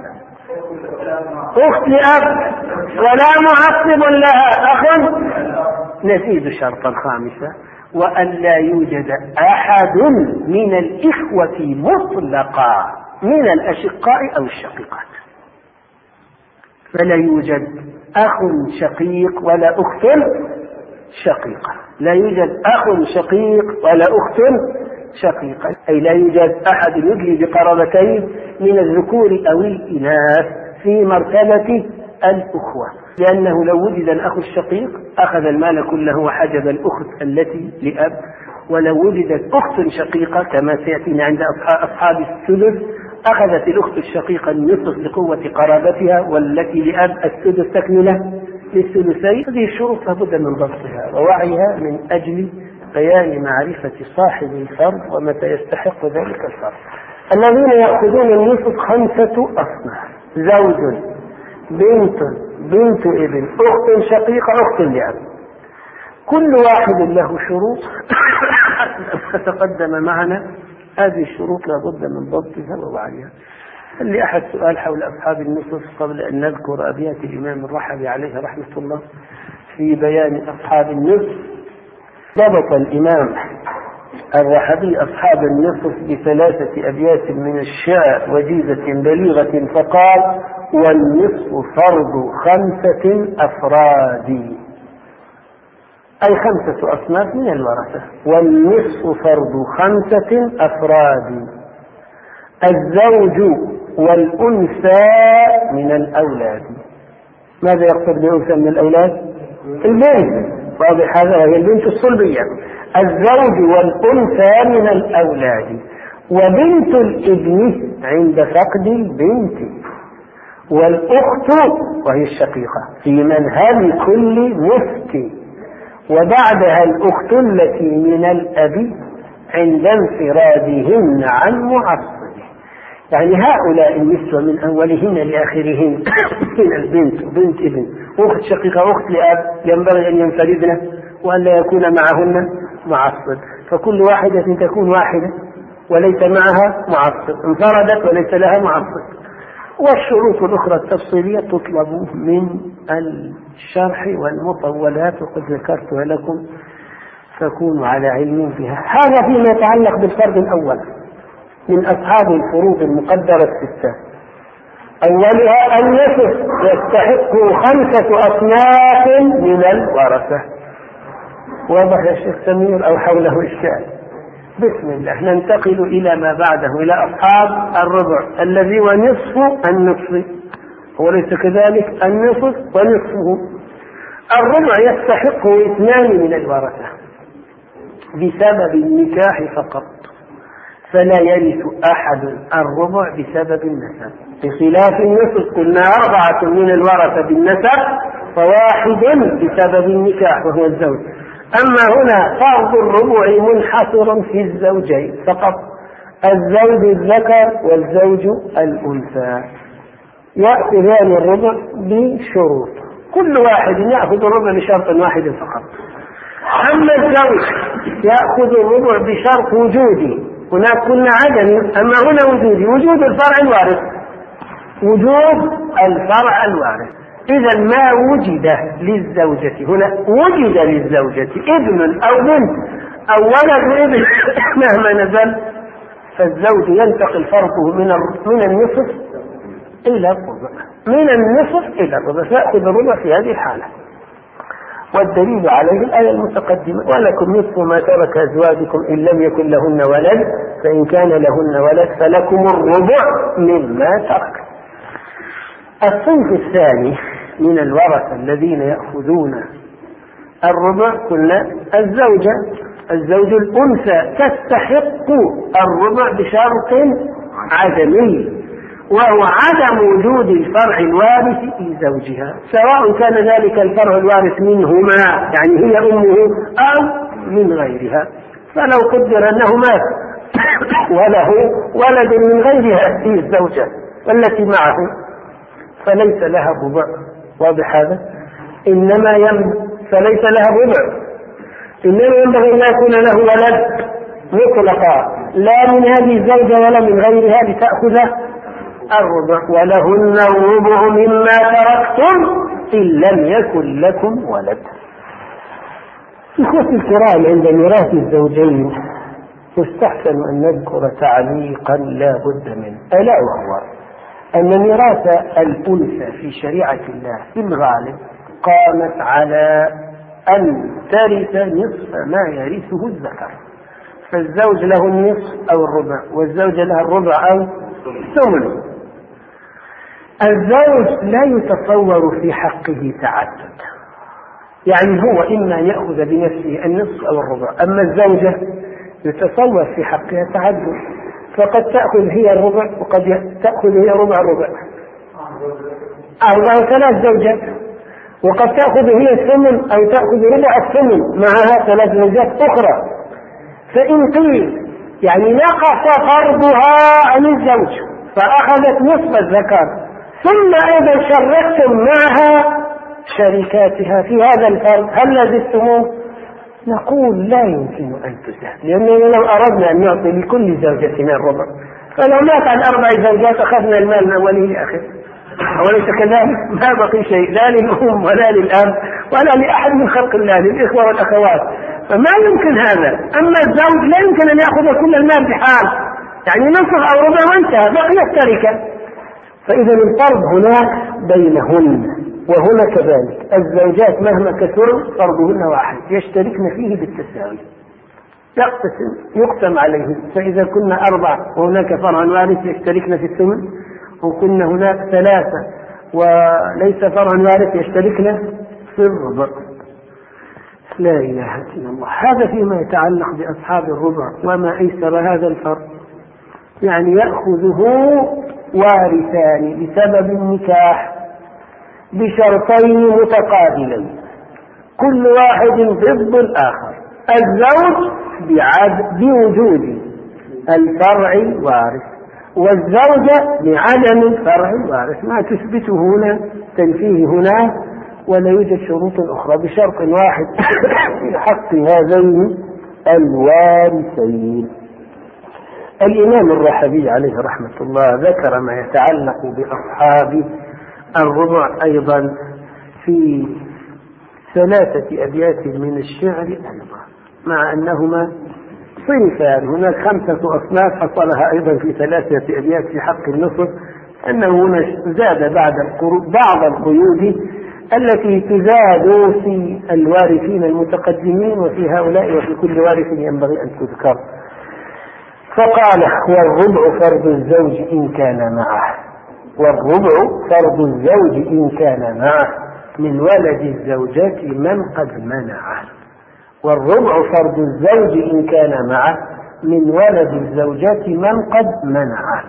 أخت لأب، ولا معصب لها أخ. نزيد شرطا خامسا: وأن لا يوجد أحد من الإخوة مطلقا من الأشقاء أو الشقيقات. فلا يوجد أخ شقيق ولا أخت شقيقة، لا يوجد أخ شقيق ولا أخت شقيقة، أي لا يوجد أحد يدلي بقرابتين من الذكور أو الإناث في مرتبة الأخوة، لأنه لو وجد الأخ الشقيق أخذ المال كله وحجب الأخت التي لأب، ولو وجدت أخت شقيقة كما سيأتينا عند أصحاب الثلث أخذت الأخت الشقيقة النصف لقوة قرابتها، والتي لأب السدس تكملة للثلثين. هذه الشروط لابد من ضبطها ووعيها من أجل بيان معرفة صاحب الفرض ومتى يستحق ذلك الفرض. الذين يأخذون النصف خمسة أصناف: زوج، بنت، بنت ابن، أخت شقيقة، أخت لأب. كل واحد له شروط تقدم معنا. هذه الشروط لابد من ضبطها ووعيها. اللي أحد سؤال حول أصحاب النصف قبل أن نذكر أبيات الإمام الرحبي عليه رحمة الله في بيان أصحاب النصف. ضبط الإمام الرحبي أصحاب النصف بثلاثة أبيات من الشعر وجيزة بليغة، فقال: والنصف فرض خمسة أفراد، أي خمسة أصناف من الورثة. والنصف فرض خمسة أفراد: الزوج والأنثى من الأولاد. ماذا يقصد بالأنثى من الأولاد؟ البنت، واضح هذا، هي البنت الصلبية. الزوج والأنثى من الأولاد، وبنت الابن عند فقد البنت، والأخت وهي الشقيقة في منهل كل مفتي، وبعدها الأخت التي من الأب عند انفرادهن عن معصبه. يعني هؤلاء النسوة من أولهن لآخرهن من البنت وبنت ابن وأخت شقيقة وأخت لأب ينبغي أن ينفردن وأن لا يكون معهن معصب، فكل واحدة تكون واحدة وليس معها معصب، انفردت وليس لها معصب. والشروط الأخرى التفصيلية تطلب من الشرح والمطولات وقد ذكرتها لكم فكونوا على علم بها. هذا فيما يتعلق بالفرد الأول من أصحاب الفروض المقدرة الستة. أولها النصف يستحق خمسة أصناف من الورثة. واضح يا شيخ سمير أو حوله الشعر؟ بسم الله. ننتقل إلى ما بعده، إلى أصحاب الربع الذي ونصف النصف، وليس كذلك النصف ونصفه. الربع يستحقه اثنان من الورثة بسبب النكاح فقط، فلا يرث أحد الربع بسبب النسب، بخلاف النصف قلنا أربعة من الورثة بالنسب فواحد بسبب النكاح وهو الزوج. أما هنا فرض الربع منحصر في الزوجين فقط، الزوج الذكر والزوج الأنثى يأخذان الربع بشروط، كل واحد يأخذ الربع بشرط واحد فقط. أما الزوج يأخذ الربع بشرط وجودي، هناك كنا عدمي، أما هنا وجودي، وجود الفرع الوارث، وجود الفرع الوارث. إذا ما وجد للزوجة هنا وجد للزوجة ابن أو بنت أو ولد ابن مهما نزل، فالزوج ينتقل فرضه من من النصف إلى الربع، من النصف إلى الربع، فيأخذ الربع في هذه الحالة. والدليل عليه الآية المتقدمة: ولكم نصف ما ترك أزواجكم إن لم يكن لهن ولد فإن كان لهن ولد فلكم الربع مما ترك. الصنف الثاني من الورثة الذين يأخذون الربع قلنا الزوجة، الزوج الأنثى تستحق الربع بشرط عدمي، وهو عدم وجود الفرع الوارث في زوجها، سواء كان ذلك الفرع الوارث منهما يعني هي أمه أو من غيرها. فلو قدر أنه مات وله ولد من غيرها في الزوجة التي معه فليس لها ربع، واضح هذا؟ إنما يم فليس لها ربع، إنما ينبغي أن يكون له ولد مطلقا لا من هذه الزوجة ولا من غيرها لتأخذ الربع، ولهن الربع مما تركتم إن لم يكن لكم ولد. إخوتي الكرام، عند ميراث الزوجين يستحسن أن نذكر تعليقا لا بد منه، ألا وهو أن ميراث الأنثى في شريعة الله في الغالب قامت على أن ترث نصف ما يرثه الذكر، فالزوج له النصف أو الربع والزوجة لها الربع أو الثمن. الزوج لا يتصور في حقه تعدد، يعني هو إما أن يأخذ بنفسه النصف أو الربع، أما الزوجة يتصور في حقها تعدد، فقد تأخذ هي الربع وقد تأخذ هي ربع ربع، أربع ثلاث زوجات، وقد تأخذ هي الثمن أو تأخذ ربع الثمن معها ثلاث زوجات أخرى. فإن قيل يعني نقص فرضها عن الزوج فأخذت نصف الذكر ثم أيضا شركتم معها شركاتها في هذا الفرض، هل لزمتموه؟ نقول لا يمكن أن تزاد، لأننا لو أردنا أن نعطي لكل زوجتنا الربع فلو مات عن أربع زوجات أخذنا المال من أوله لآخره، وليس كذلك؟ ما بقي شيء لا للأم ولا للأب ولا لأحد من خلق الله، للإخوة والأخوات، فما يمكن هذا. أما الزوج لا يمكن أن يأخذ كل المال بحال، يعني نصف أو ربع وانتهى، بقي التركة. فإذا الفرض هناك بينهن، وهنا كذلك الزوجات مهما كثر فرضهن واحد، يشتركن فيه بالتساوي، يقسم يقسم عليهن. فإذا كنا أربع وهناك فرع وارث يشتركن في الثمن، وكنا هناك ثلاثة وليس فرع وارث يشتركن في الربع. لا إله إلا الله. هذا فيما يتعلق بأصحاب الربع. وما أيسر هذا الفرق، يعني يأخذه وارثان بسبب النكاح بشرطين متقابلين كل واحد ضد الآخر، الزوج بعد بوجود الفرع الوارث والزوجة بعدم الفرع الوارث، ما تثبته هنا تنفيه هناك، ولا يوجد شروط أخرى بشرط واحد في حق هذين الوارثين. الإمام الرحبي عليه رحمة الله ذكر ما يتعلق بأصحاب الربع أيضا في ثلاثة أبيات من الشعر أيضا، مع أنهما صنفان، هناك خمسة أصناف حصلها أيضا في ثلاثة أبيات في حق النصف، أنه هنا زاد بعد بعض القيود التي تزاد في الوارثين المتقدمين وفي هؤلاء وفي كل وارث ينبغي أن تذكر. فقال: والربع فرض الزوج إن كان معه، والربع فرض الزوج إن كان معه من ولد الزوجة من قد منعه. والربع فرض الزوج إن كان معه من ولد الزوجة من قد منعه،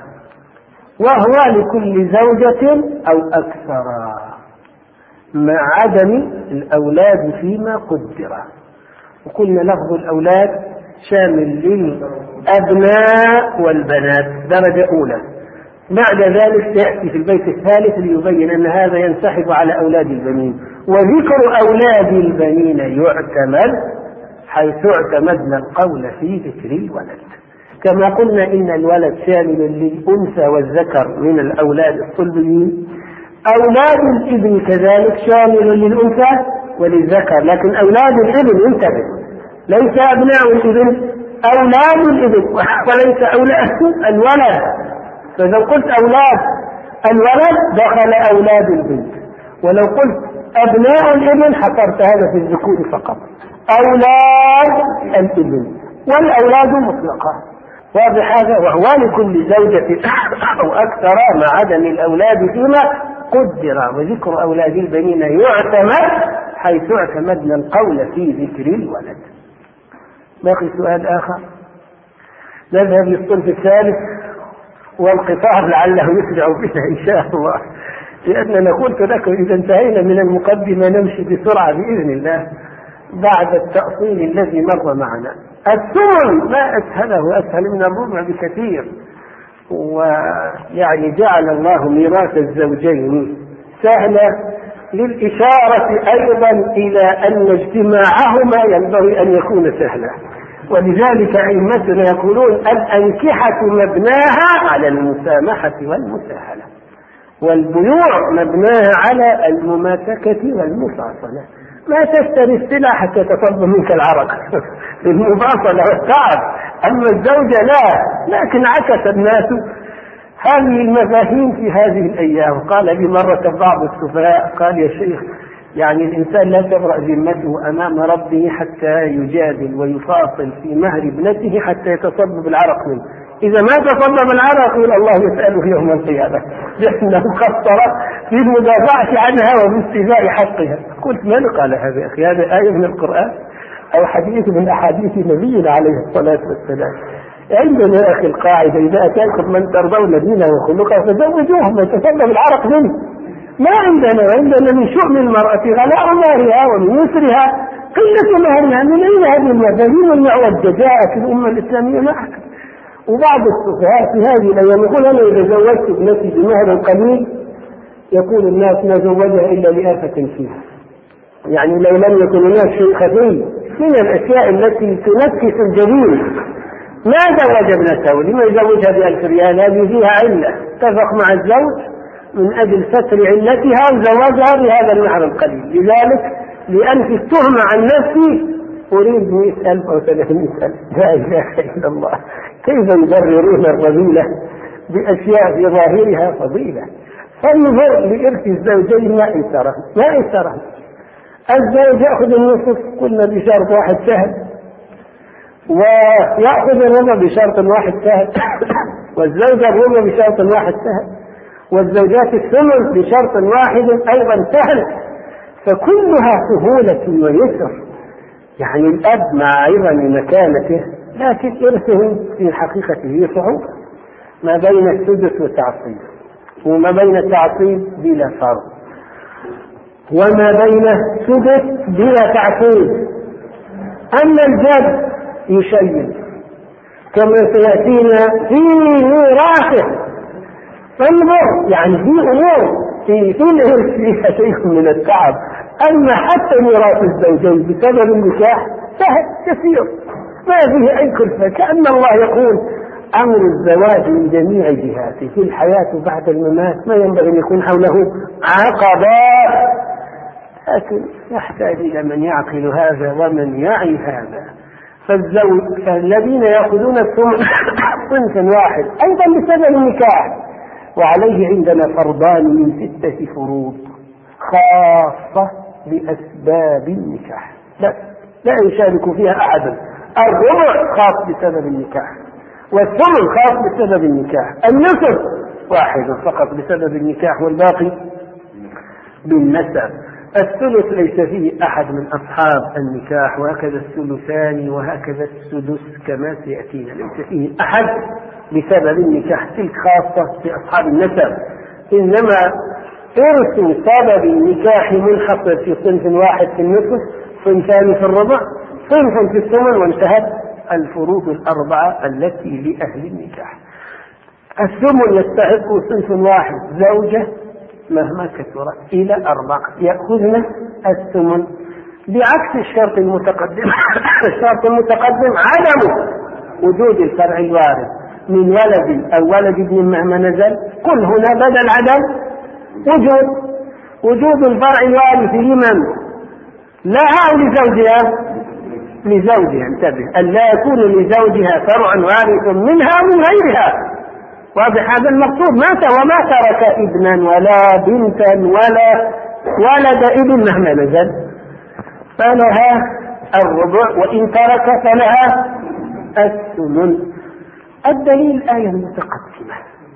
وهو لكل زوجة أو أكثر، مع عدم الأولاد فيما قدر. وقلنا لفظ الأولاد شامل للأبناء والبنات درجة أولى. بعد ذلك سيأتي في البيت الثالث ليبين أن هذا ينسحب على أولاد البنين. وذكر أولاد البنين يعتمد حيث اعتمدنا القول في ذكر الولد، كما قلنا إن الولد شامل للأنثى والذكر من الأولاد الصلبيين. أولاد الابن كذلك شامل للأنثى وللذكر، لكن أولاد الابن انتبه، ليس أبناء الابن، أولاد الابن وليس أولاد الولد. فإذا قلت أولاد الولد دخل أولاد البنت، ولو قلت أبناء الابن حصرت هذا في الذكور فقط. أولاد الابن والأولاد مطلقة، واضح هذا. وهو لكل زوجة أو أكثر مع عدم الأولاد فيما قدر، وذكر أولاد البنين يعتمد حيث اعتمدنا القول في ذكر الولد. باقي سؤال آخر. نذهب للصنف الثالث والقطار لعله يسرع بنا إن شاء الله، لأننا قلت لكم إذا انتهينا من المقدمة نمشي بسرعة بإذن الله بعد التأصيل الذي مر معنا. الثمن ما أسهله، أسهل من الربع بكثير. ويعني جعل الله ميراث الزوجين سهلا للإشارة أيضا إلى أن اجتماعهما ينبغي أن يكون سهلا. ولذلك أئمتنا يقولون الأنكحة مبناها على المسامحة والمساهلة، والبيوع مبناها على المماسكة والمفاصلة. ما تشتري السلع حتى تصب منك العرق للمفاصلة والتعب، أما الزوجة لا. لكن عكس الناس هذه المفاهيم في هذه الأيام. قال لي مرة بعض السفهاء قال يا شيخ يعني الإنسان لا تبرأ ذمته أمام ربه حتى يجادل ويفاصل في مهر ابنته حتى يتصب بالعرق منه. إذا ما تصب بالعرق إلى الله يسأله يوم القيامة، لأنه قصر في المدافعة عنها وباستيفاء حقها. قلت من قال هذا يا أخي؟ هذا آية من القرآن أو حديث من أحاديث نبينا عليه الصلاة والسلام. عندنا يا أخي القاعدة إذا أتاكم من ترضون دينه وخلقه فزوجوهم وتصب بالعرق منه. ما عندنا، وعندنا من شؤم المرأة غلاء مهرها ومن يسرها قلة مهرها. من أين هذه المفاهيم المعوجة جاءت في الأمة الإسلامية؟ ما أحد. وبعض السفهاء في هذه الأيام يقول أنا إذا زوجت ابنتي بمهر قليل يقول الناس ما زوجها إلا لآفة فيها، يعني لو لم يكن هناك شيء خفي من الأشياء التي تنكس الجبين ما زوج ابنته. لما يزوجها بألف ريال؟ هذه فيها علة، اتفق مع الزوج من أجل ستر علتها وزوجها بهذا المهر القليل. لذلك لأنفي التهمة عن نفسي أريد مئة ألف أو ثلاثمائة ألف. لا إله إلا الله، كيف يبررون الرذيلة بأشياء في ظاهرها فضيلة؟ فانظر لإرث الزوجين ما أيسره ما أيسره. الزوج يأخذ النصف قلنا بشرط واحد سهل، ويأخذ الربع بشرط واحد سهل، والزوجة الربع بشرط واحد سهل، والزوجات الثمن بشرط واحد أيضا سهل. فكلها سهولة ويسر، يعني الأب مع عظم مكانته لكن إرثه في حقيقته صعوبة، ما بين السدس والتعصيب، وما بين التعصيب بلا فرق، وما بين سدس بلا تعصيب. أما الجد يشيد كما سيأتينا في ميراثه. فانظر يعني في أمور في في الإرث فيها شيء من التعب. أما حتى ميراث الزوجين بسبب النكاح سهل كثير ما فيه أي كلفة. كأن الله يقول أمر الزواج من جميع جهاته في الحياة وبعد الممات ما ينبغي أن يكون حوله عقبات، لكن يحتاج إلى من يعقل هذا ومن يعي هذا. فالزوج فالذين يأخذون الثمن صنف واحد أيضا بسبب النكاح، وعليه عندنا فرضان من ستة فروض خاصة بأسباب النكاح لا, لا يشارك فيها أحد. الربع خاص بسبب النكاح، والثمن خاص بسبب النكاح، النصف واحد فقط بسبب النكاح والباقي بالنسب. الثلث ليس فيه أحد من أصحاب النكاح، وهكذا الثلثان وهكذا السدس كما سيأتينا، ليس فيه أحد بسبب النكاح، تلك خاصة بأصحاب النسب. إنما إرث سبب النكاح منحصر في صنف واحد في النصف، صنفان في الربع، صنف في الثمن، وانتهت الفروض الأربعة التي لأهل النكاح. الثمن يستحق صنف واحد زوجة مهما كثرت إلى أربعة يأخذن الثمن، بعكس الشرط المتقدم. الشرط المتقدم عدم وجود الفرع الوارث من ولد أو ولد ابن مهما نزل، كل هنا بدل عدم وجود وجود الفرع الوارث لمن؟ لها أو لزوجها؟ لزوجها. انتبه، أن لا يكون لزوجها فرع وارث منها ومن غيرها. واضح هذا المقصود؟ مات وما ترك ابنا ولا بنتا ولا ولد ابن مهما نزل، فلها الربع، وإن ترك فلها الثمن. الدليل الآية المتقدمة: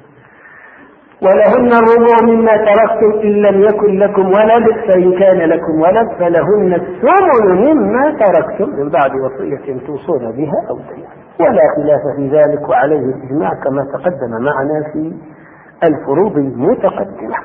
ولهن الربع مما تركتم إن لم يكن لكم ولد، فإن كان لكم ولد فلهن الثمن مما تركتم من بعد وصية توصون بها أو دين، ولا خلاف في ذلك، وعليه الإجماع كما تقدم معنا في الفروض المتقدمة.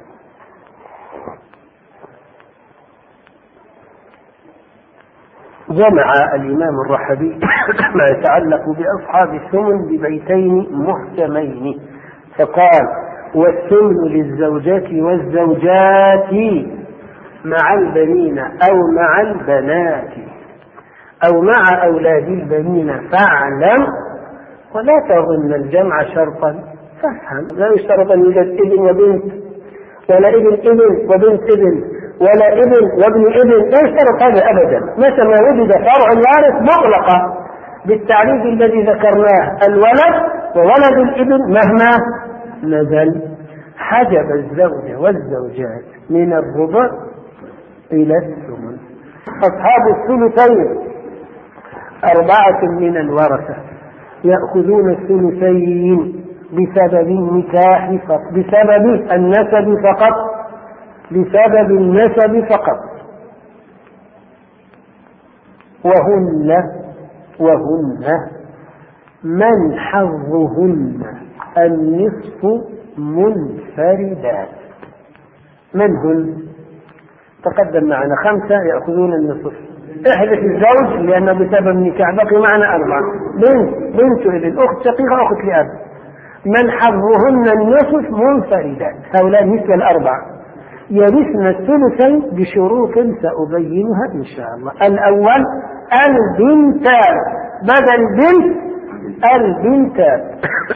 جمع الإمام الرحبي ما يتعلق بأصحاب الثمن ببيتين محكمين، فقال: والثمن للزوجات والزوجات مع البنين أو مع البنات أو مع أولاد البنين فاعلم، ولا تظن الجمع شرطا فافهم. لا يشترط أن يوجد ابن وبنت، ولا ابن ابن وبنت ابن، ولا ابن وابن ابن، لا يشترط هذا أبدا. متى ما وجد فرع وارث مطلقة بالتعريف الذي ذكرناه: الولد وولد الابن مهما نزل، حجب الزوج والزوجات من الربع إلى الثمن. أصحاب الثلثين أربعة من الورثة يأخذون الثلثين بسبب النكاح فقط، بسبب النسب فقط، بسبب النسب فقط. وهن وهن من حظهن النصف منفردات. من هن؟ تقدم معنا خمسة يأخذون النصف، احذف الزوج لأنه بسبب النكاح، بقي معنا أربعة: بنت، بنت ابن، أخت شقيقة، أخت لأب. من حظهن النصف منفردات، هؤلاء مثل الأربعة يرثن الثلثين بشروط سأبينها إن شاء الله. الأول: البنتان، بدل بنت البنتان.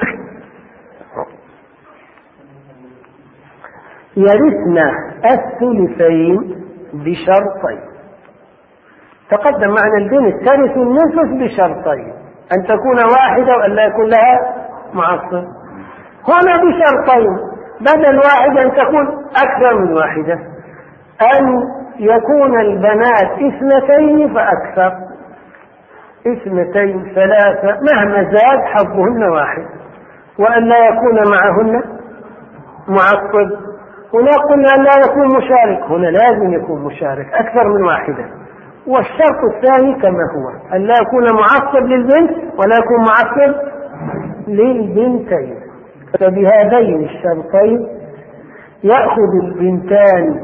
يرثن الثلثين بشرطين. تقدم معنا البنت ترث النصف بشرطين: أن تكون واحدة وأن لا يكون لها معصب. هنا بشرطين: بدل واحدة أن تكون أكثر من واحدة، أن يكون البنات اثنتين فأكثر، اثنتين ثلاثة، مهما زاد حظهن واحد، وأن لا يكون معهن معصب. هنا قلنا أن لا يكون مشارك، هنا لازم يكون مشارك أكثر من واحدة. والشرط الثاني كما هو: أن لا يكون معصب للبنت ولا يكون معصب للبنتين. فبهذين الشرطين يأخذ البنتان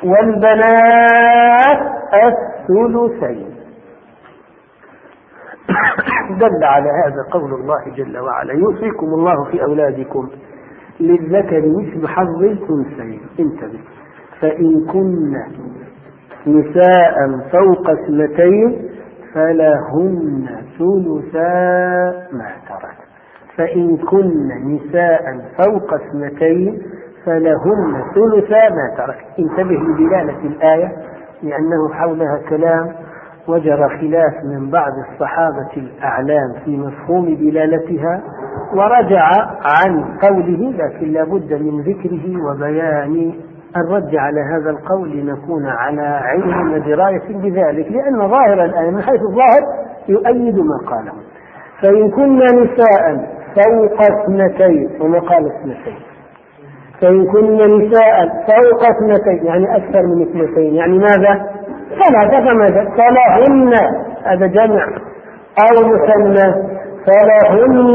والبنات الثلثين. دل على هذا قول الله جل وعلا: يوصيكم الله في أولادكم للذكر مثل حظ الأنثيين. انتبه: فإن كن نساء فوق اثنتين فلهن ثلثا ما ترك. فإن كن نساء فوق اثنتين فلهن ثلثا ما ترك. انتبه لدلالة الآية، لأنه حولها كلام وجرى خلاف من بعض الصحابة الأعلام في مفهوم دلالتها، ورجع عن قوله، لكن لا بد من ذكره وبيان الرد على هذا القول لنكون على علم ودراية بذلك، لأن ظاهر الآية من حيث الظاهر يؤيد ما قاله. فإن كنا نساء فوق اثنتين، وما قال اثنتين، فإن كن نساء فوق اثنتين يعني أكثر من اثنتين يعني ماذا؟ ثلاثة فماذا؟ فلهن هذا جمع أو مثنى فلهن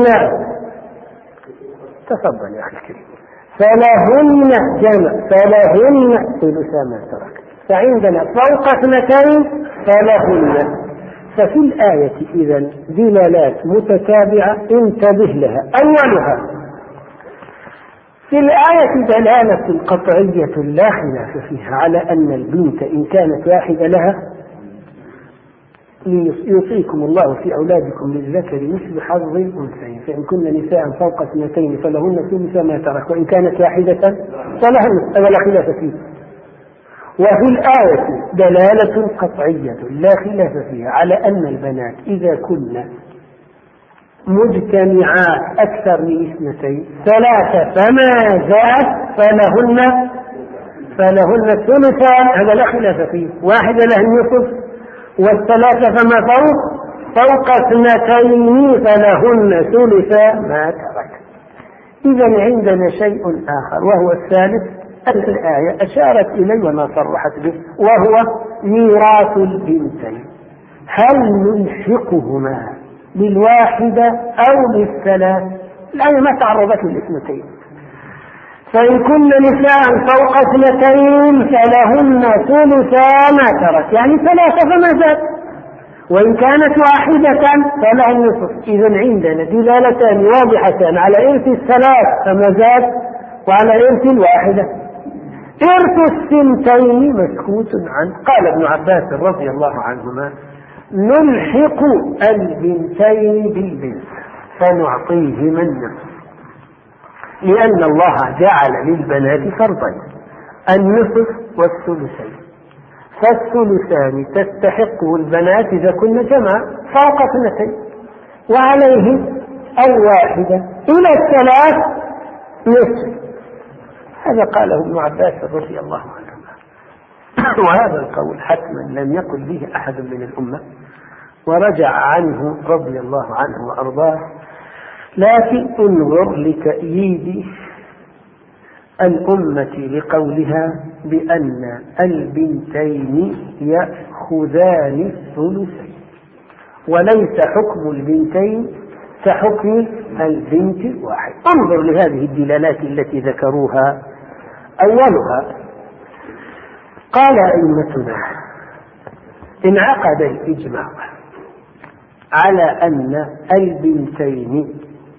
تفضل يا أخي الكريم فلهن جمع فلهن ثلثا ما ترك فعندنا فوق اثنتين فلهن. ففي الآية إذن دلالات متتابعة انتبه لها. أولها في الآية دلالة قطعية لا خلاف فيها على أن البنت إن كانت واحدة لها يوصيكم الله في أولادكم للذكر مثل حظ الأنثيين فإن كن نساء فوق اثنتين فلهن ثلث ما ترك وإن كانت واحدة فلها النصف ولا خلاف فيه. وفي الآية دلالة قطعية لا خلاف فيها على أن البنات إذا كن مجتمعات أكثر من اثنتين ثلاثة فما زاد فلهن فلهن الثلثان هذا لا خلاف فيه. واحدة له النصف والثلاثة فما فوق فوق اثنتين فلهن ثلثا ما ترك. إذا عندنا شيء آخر وهو الثالث الآية أشارت إليه وما صرحت به وهو ميراث البنتين. هل نلحقهما للواحدة أو للثلاث؟ الآية ما تعرضت للاثنتين. فإن كن نساء فوق اثنتين فلهن ثلثا ما ترك يعني ثلاثة فما زاد وإن كانت واحدة فلها النصف. إذن عندنا دلالتان واضحتان على إرث الثلاث فما زاد وعلى إرث الواحدة. إرث الثنتين مسكوت عنه. قال ابن عباس رضي الله عنهما نلحق البنتين بالبنت فنعطيهما النصف لأن الله جعل للبنات فرضين النصف والثلثين فالثلثان تستحقه البنات إذا كن جمع فوق اثنتين وعليه الواحدة إلى الثلاث نصف. هذا قاله ابن عباس رضي الله عنه وهذا القول حتما لم يقل به أحد من الأمة ورجع عنه رضي الله عنه وأرضاه. لكن انظر لتأييد الأمة لقولها بأن البنتين يأخذان الثلثين وليس حكم البنتين كحكم البنت الواحد. انظر لهذه الدلالات التي ذكروها. أولها قال أئمتنا انعقد الإجماع على أن البنتين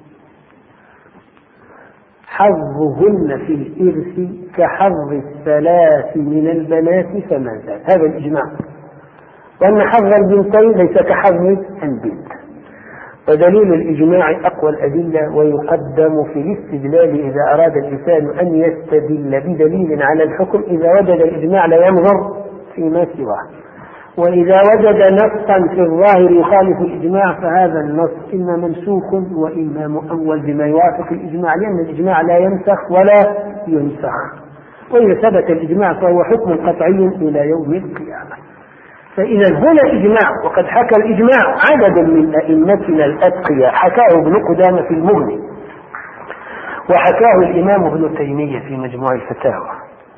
حظهن في الإرث كحظ الثلاث من البنات فما زاد. هذا الإجماع. وأن حظ البنتين ليس كحظ البنت. ودليل الإجماع أقوى الأدلة ويقدم في الاستدلال إذا أراد الإنسان أن يستدل بدليل على الحكم إذا وجد الإجماع لا ينظر فيما سواه. وإذا وجد نصا في الظاهر يخالف الإجماع فهذا النص إما منسوخ وإما مؤول بما يوافق الإجماع لأن الإجماع لا ينسخ ولا ينسخ. وإذا ثبت الإجماع فهو حكم قطعي إلى يوم القيامة. فإذا هنا إجماع وقد حكى الإجماع عدد من أئمتنا الأتقياء حكاه ابن قدامة في المغني وحكاه الإمام ابن تيمية في مجموع الفتاوى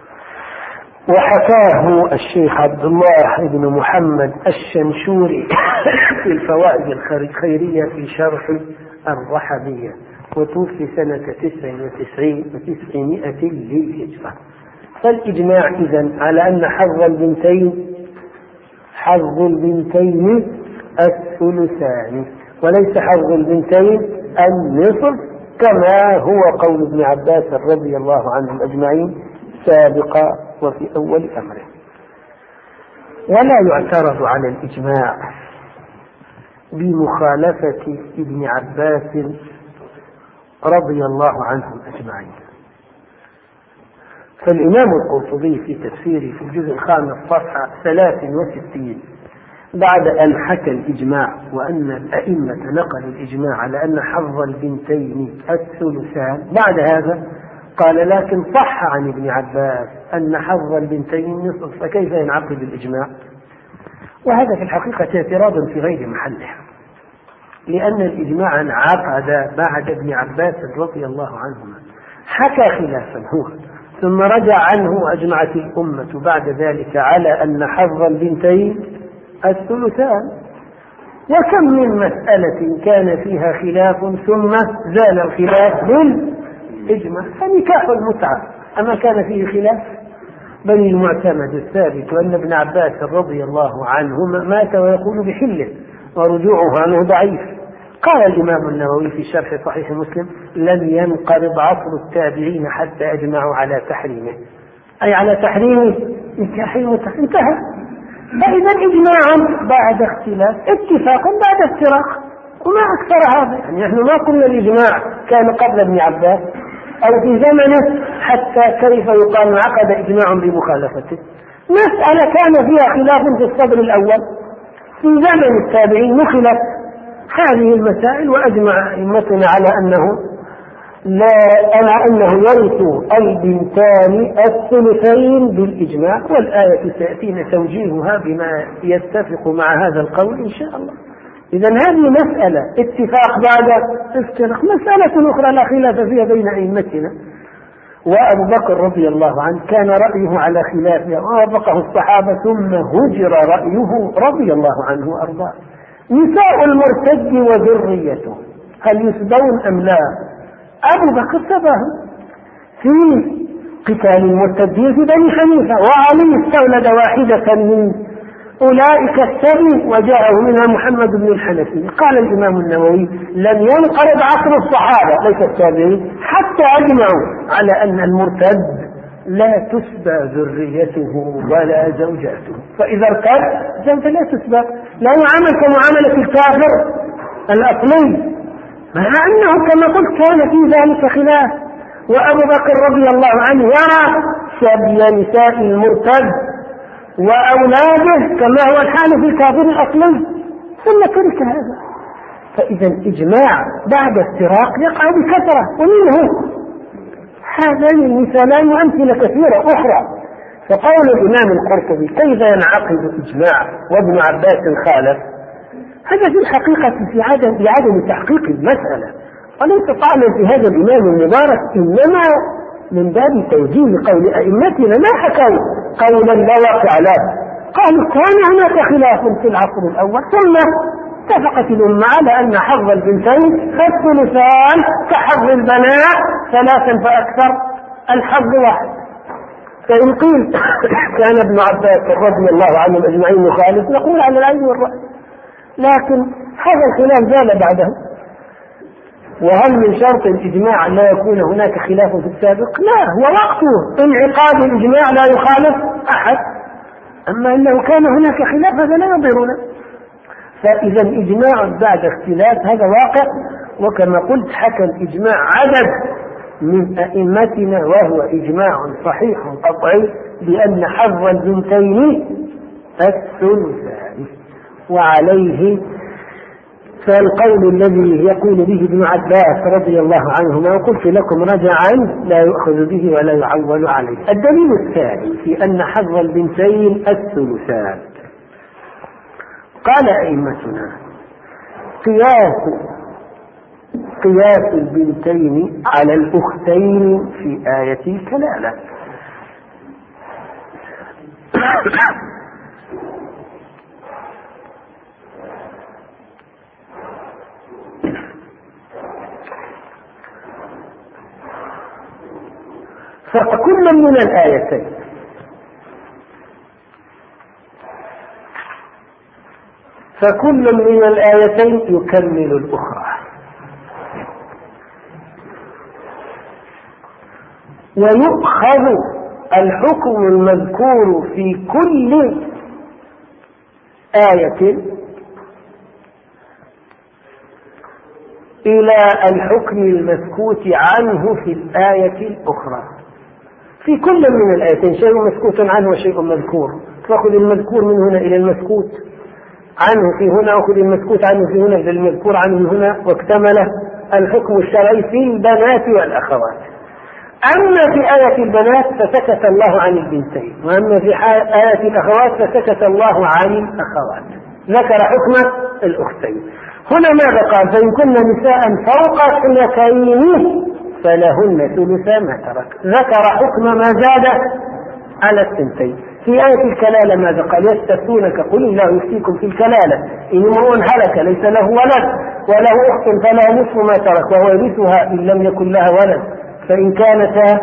وحكاه الشيخ عبد الله بن محمد الشنشوري في الفوائد الخيرية في شرح الرحبية وتوفي سنة تسع وتسعين وتسعمائة للهجرة. فالإجماع إذن على أن حظ البنتين حظ البنتين الثلثان وليس حظ البنتين النصف كما هو قول ابن عباس رضي الله عنهم أجمعين سابقا وفي أول أمره. ولا يعترض على الإجماع بمخالفة ابن عباس رضي الله عنهم أجمعين. فالإمام القرطبي في تفسيره في الجزء الخامس صفحة ثلاث وستين بعد أن حكى الإجماع وأن الأئمة نقلوا الإجماع على أن حظ البنتين الثلثان بعد هذا قال لكن صح عن ابن عباس أن حظ البنتين نصف فكيف ينعقد الإجماع؟ وهذا في الحقيقة اعتراض في غير محله لأن الإجماع انعقد بعد ابن عباس رضي الله عنهما حكى خلافا هو ثم رجع عنه وأجمعت الأمة بعد ذلك على أن حظ البنتين الثلثان. وكم من مسألة كان فيها خلاف ثم زال الخلاف بالإجماع، فنكاح المتعة أما كان فيه خلاف؟ بل المعتمد الثابت وأن ابن عباس رضي الله عنهما مات ويقول بحله ورجوعه عنه ضعيف. قال الإمام النووي في شرح صحيح مسلم: لم ينقرض عصر التابعين حتى أجمعوا على تحريمه، أي على تحريم نكاح المتعة، انتهى. فإذا إجماع بعد اختلاف، اتفاق بعد افتراق، وما أكثر هذا. يعني نحن ما قلنا الإجماع كان قبل ابن عباس أو في زمنه حتى كيف يقال عقد إجماع بمخالفته. مسألة كان فيها خلاف في الصدر الأول، في زمن التابعين نخلت هذه المسائل وأجمع أئمتنا على أنه لا على أنه يرث البنتان الثلثين بالإجماع، والآية سيأتينا توجيهها بما يتفق مع هذا القول إن شاء الله. إذن هذه مسألة اتفاق بعد افتراق. مسألة أخرى لا خلاف فيها بين أئمتنا، وأبو بكر رضي الله عنه كان رأيه على خلافها ووافقه الصحابة ثم هجر رأيه رضي الله عنه وأرضاه. نساء المرتد وذريته هل يسبون أم لا؟ أبو بكر سباهم في قتال المرتدين في بني حنيفة، وعلي استولد واحدة من أولئك السبي وجاءه منها محمد بن الحنفي. قال الإمام النووي: لم ينقرض عصر الصحابة ليس التابعين حتى أجمعوا على أن المرتد لا تسبى ذريته ولا زوجاته، فإذا ارتد فلا تسبى، لا يعامل كمعاملة الكافر الأصلي، مع أنه كما قلت كان في ذلك خلاف. وأبو بكر رضي الله عنه يرى سبي نساء المرتد وأولاده كما هو الحال في الكافر الأصلي، ثم ترك هذا. فإذا الإجماع بعد افتراق يقع بكثرة، ومنه هذان المثالان وأمثلة كثيرة أخرى. فقول الإمام القرطبي: كيف ينعقد إجماع وابن عباس خالف؟ هذا في الحقيقة في عدم بعدم تحقيق المسألة، وليس طعنا في هذا الإمام المبارك، إنما من باب توجيه قول أئمتنا. ما حكوا قولا لا واقع له، قالوا كان هناك خلاف في العصر الأول ثم اتفقت الأمة على أن حظ البنتين الثلثان كحظ البنات ثلاثا فأكثر، الحظ واحد. فإن قيل كان ابن عباس رضي الله عنهم أجمعين مخالف، نقول على العين والرأي، لكن هذا الخلاف زال بعده. وهل من شرط الإجماع أن لا يكون هناك خلاف في السابق؟ لا، هو وقته انعقاد الإجماع لا يخالف أحد، أما أنه كان هناك خلاف هذا لا يضرنا. فإذا الإجماع بعد اختلاف هذا واقع، وكما قلت حكى الإجماع عدد من أئمتنا وهو إجماع صحيح قطعي بأن حظ البنتين الثلثان. وعليه فالقول الذي يقول به ابن عباس رضي الله عنهما وقلت لكم رجعا لا يؤخذ به ولا يعول عليه. الدليل الثاني في أن حظ البنتين الثلثان، قال أئمتنا: قياس قياس البنتين على الأختين في آية الكلالة. فكل من الآيتين فكل من الآيتين يكمل الأخرى، ويؤخذ الحكم المذكور في كل آية إلى الحكم المسكوت عنه في الآية الأخرى. في كل من الآيتين شيء مسكوت عنه وشيء مذكور، فأخذ المذكور من هنا إلى المسكوت عنه في هنا، أخذ المسكوت عنه في هنا إلى المذكور عنه من هنا، واكتمل الحكم الشرعي في البنات والأخوات. أما في آية البنات فسكت الله عن البنتين، وأما في آية الأخوات فسكت الله عن الأخوات، ذكر حكم الأختين. هنا ماذا قال؟ فإن كن نساء فوق اثنتين فلهن ثلثا ما ترك. ذكر حكم ما زاد على الثنتين. في آية الكلالة ماذا قال؟ يستفتونك قل الله يفتيكم في الكلالة إن امرؤ هلك ليس له ولد وله أخت فلها نصف ما ترك وهو يرثها إن لم يكن لها ولد فإن كانتا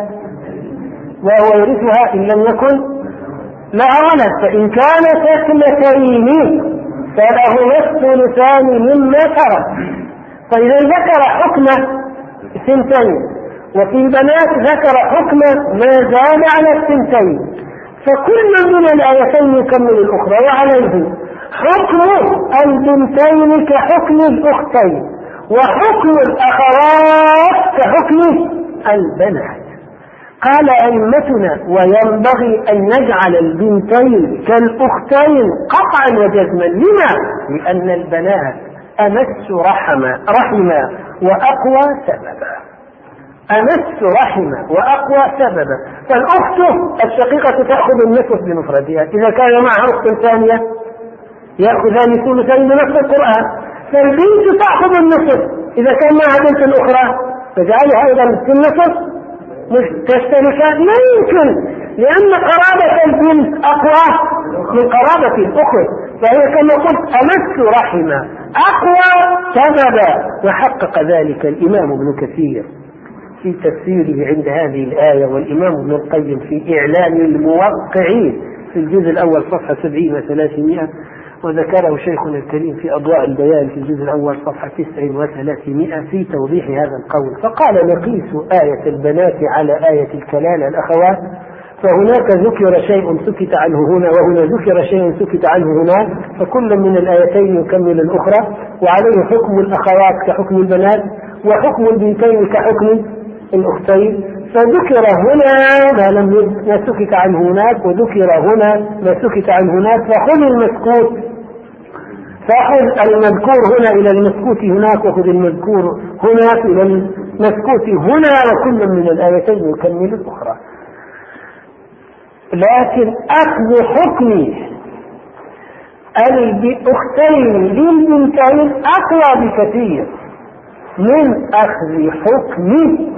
وهو يرثها إن لم يكن لها ولد فإن كانتا اثنتين فلهما الثلثان مما ترك. فإذا ذكر حكم الثنتين وفي البنات ذكر حكم ما زاد على الثنتين فكل من الآيتين يكمل الأخرى. وعليه حكم البنتين كحكم الأختين وحكم الأخوات كحكم البنات. قال أئمتنا وينبغي أن نجعل البنتين كالأختين قطعا وجزما. لما؟ لأن البنات أمس رحما رحما وأقوى سببا أمس رحمة وأقوى سببا. فالأخت الشقيقة تأخذ النصف بمفردها إذا كان معها أخت ثانية يأخذان ثلثين بنفس القرآن. فالبنت تأخذ النصف إذا كان معها بنت أخرى فجعلها أيضا في النصف مش تشتركان لا يمكن لأن قرابة البنت أقوى من قرابة الأخت. فهي كما قلت أمس رحمة أقوى سببا. وحقق ذلك الإمام ابن كثير في تفسيره عند هذه الآية والإمام ابن القيم في إعلام الموقعين في الجزء الأول صفحة سبعين وثلاثمائة وذكره شيخنا الكريم في أضواء البيان في الجزء الأول صفحة تسع وثلاثمائة في توضيح هذا القول. فقال نقيس آية البنات على آية الكلالة الأخوات فهناك ذكر شيء سكت عنه هنا وهنا ذكر شيء سكت عنه هناك فكل من الآيتين يكمل الأخرى. وعليه حكم الأخوات كحكم البنات وحكم البنتين كحكم الأختين. فذكر هنا ما لم ما سكت عنه هناك وذكر هنا ما سكت عنه هناك. فخذ المسكوت فخذ المذكور هنا إلى المسكوت هناك وخذ المذكور هناك إلى المسكوت هنا وكل من الآيتين يكمل الأخرى. لكن أخذ حكم الأختين للبنتين أقوى بكثير من أخذ حكم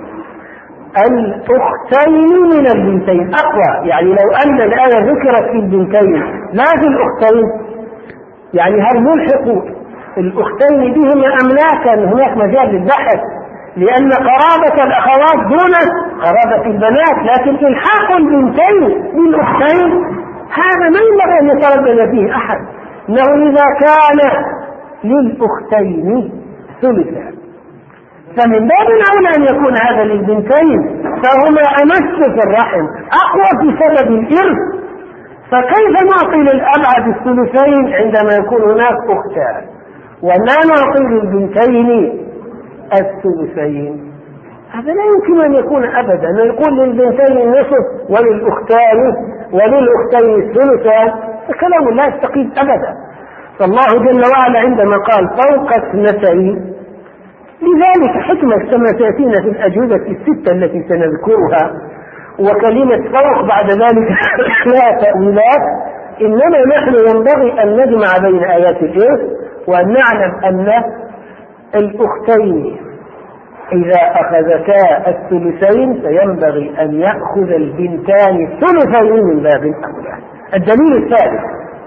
الأختين من البنتين. أقوى يعني لو أن الآية ذكرت في البنتين لا في الأختين يعني هل ملحق الأختين بهما أم لا؟ كان هناك مجال للبحث لأن قرابة الأخوات دون قرابة البنات. لكن إلحاق البنتين بالأختين هذا ما ينبغي أن يتردد فيه أحد إنه إذا كان للأختين ثلثا فمن باب أولى أن يكون هذا للبنتين فهما أمس في الرحم أقوى في سبب الإرث. فكيف نعطي للأبعد الثلثين عندما يكون هناك أختان ولا نعطي للبنتين الثلثين؟ هذا لا يمكن أن يكون أبدا. نقول للبنتين النصف وللأختان وللأختين الثلثان فكلام لا يستقيم أبدا. فالله جل وعلا عندما قال فوق اثنتين لذلك حكمة كما تأتينا في الأجوبة الستة التي سنذكرها. وكلمة فوق بعد ذلك لا تأويلات إنما نحن ينبغي أن نجمع بين آيات الإرث وأن نعلم أن الأختين إذا أخذتا الثلثين فينبغي أن يأخذ البنتان الثلثين من باب أولى. الدليل الثالث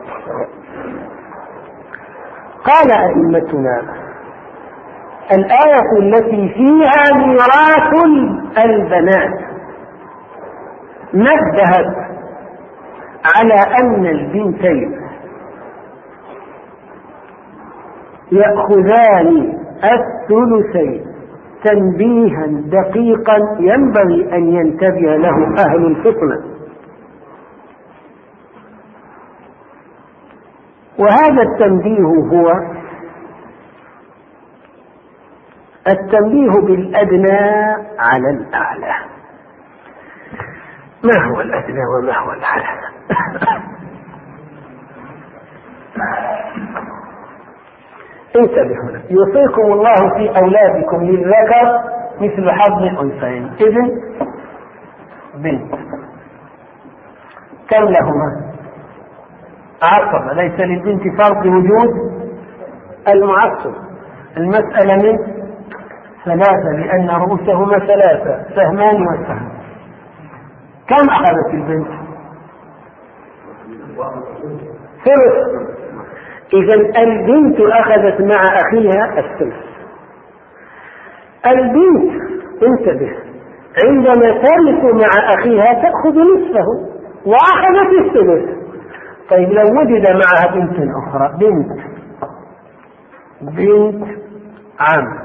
قال أئمتنا الآية التي فيها ميراث البنات نبهت على أن البنتين يأخذان الثلثين تنبيها دقيقا ينبغي أن ينتبه له أهل الفطنة. وهذا التنبيه هو التنبيه بالأدنى على الأعلى. ما هو الأدنى وما هو الأعلى؟ انتبهوا هنا يوصيكم الله في أولادكم للذكر مثل حظ الأنثيين. إذن بنت كم لهما؟ عصبة. ليس للبنت فرق وجود المعصب. المسألة من ثلاثة لأن رؤوسهما ثلاثة، سهمان وسهم. كم أخذت البنت؟ ثلث. إذا البنت أخذت مع أخيها الثلث. البنت انتبه، عندما ترث مع أخيها تأخذ نصفه وأخذت الثلث. طيب لو وجد معها بنت أخرى، بنت بنت عم،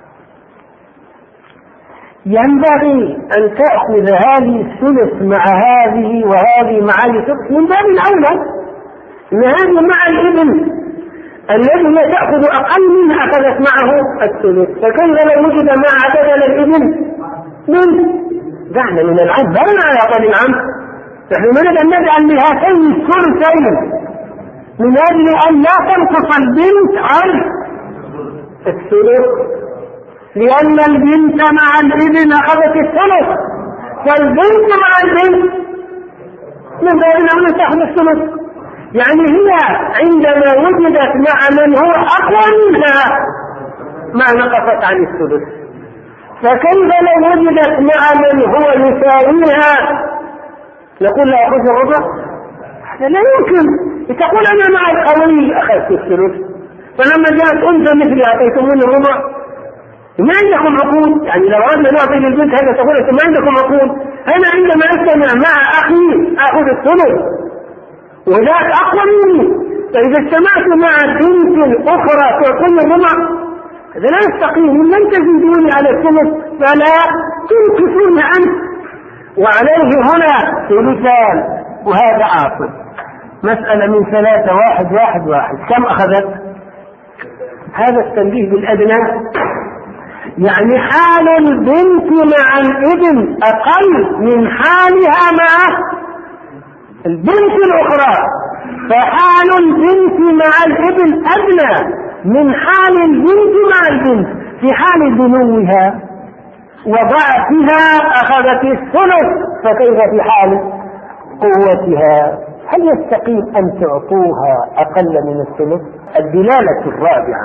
ينبغي أن تأخذ هذه الثلث مع هذه وهذه مع الثلث من باب الأولى، إن هذه مع الابن الذي لا تأخذ أقل منها أخذت معه الثلث، فكيف لو وجد مع بدل الابن من دعنا من العم بلنا على قول العم، نحن نريد أن نجعل لهاتين الثلثين من أجل أن لا تنقص البنت عن الثلث، لأن البنت مع الابن أخذت الثلث، فالبنت مع البنت من باب الأولى تأخذ الثلث. يعني هي عندما وجدت مع من هو أقوى منها ما نقصت عن الثلث، فكيف لو وجدت مع من هو يساويها نقول لا أخذ الربع؟ هذا لا يمكن. تقول أنا مع القوي أخذت الثلث، فلما جاءت أنثى مثلي أعطيتموني الربع. ما عندكم عقول؟ يعني لو أردنا نعطي للبنت هذا تقول أنتم ما عندكم عقول. أنا عندما أجتمع مع أخي أخذ الثلث وذاك أقوى مني، فإذا اجتمعت مع بنت أخرى تعطيني الربع هذا لا يستقيم. إن لم تزيدوني على الثلث فلا تنكسون عنه، وعليه هنا ثلثان وهذا عاصب. مسألة من ثلاثة واحد واحد واحد كم أخذت؟ هذا التنبيه بالأدنى، يعني حال البنت مع الابن أقل من حالها مع البنت الأخرى، فحال البنت مع الابن أدنى من حال البنت مع البنت. في حال دنوها وضعفها أخذت الثلث، فكيف في حال قوتها؟ هل يستقيم أن تعطوها أقل من الثلث؟ الدلالة الرابعة،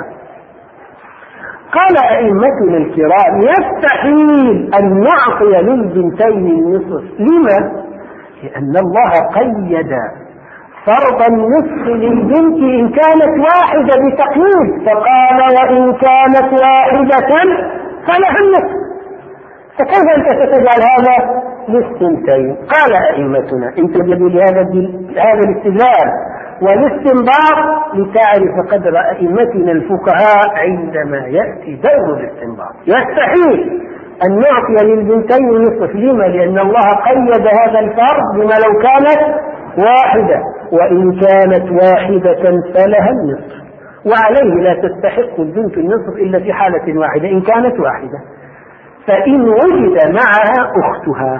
قال أئمتنا الكرام يستحيل أن نعطي للبنتين النصف. لما؟ لأن الله قيد فرض النصف للبنت إن كانت واحدة بتقييد، فقال وإن كانت واحدة فلها النصف، فكيف أنت ستجعل هذا للثنتين؟ قال أئمتنا انتبهوا لهذا هذا الاستدلال والاستنباط لتعرف قدر أئمتنا الفقهاء عندما يأتي دور الاستنباط. يستحيل أن نعطي للبنتين النصف. لما؟ لأن الله قيد هذا الفرض بما لو كانت واحدة، وإن كانت واحدة فلها النصف، وعليه لا تستحق البنت النصف إلا في حالة واحدة إن كانت واحدة، فإن وجد معها أختها.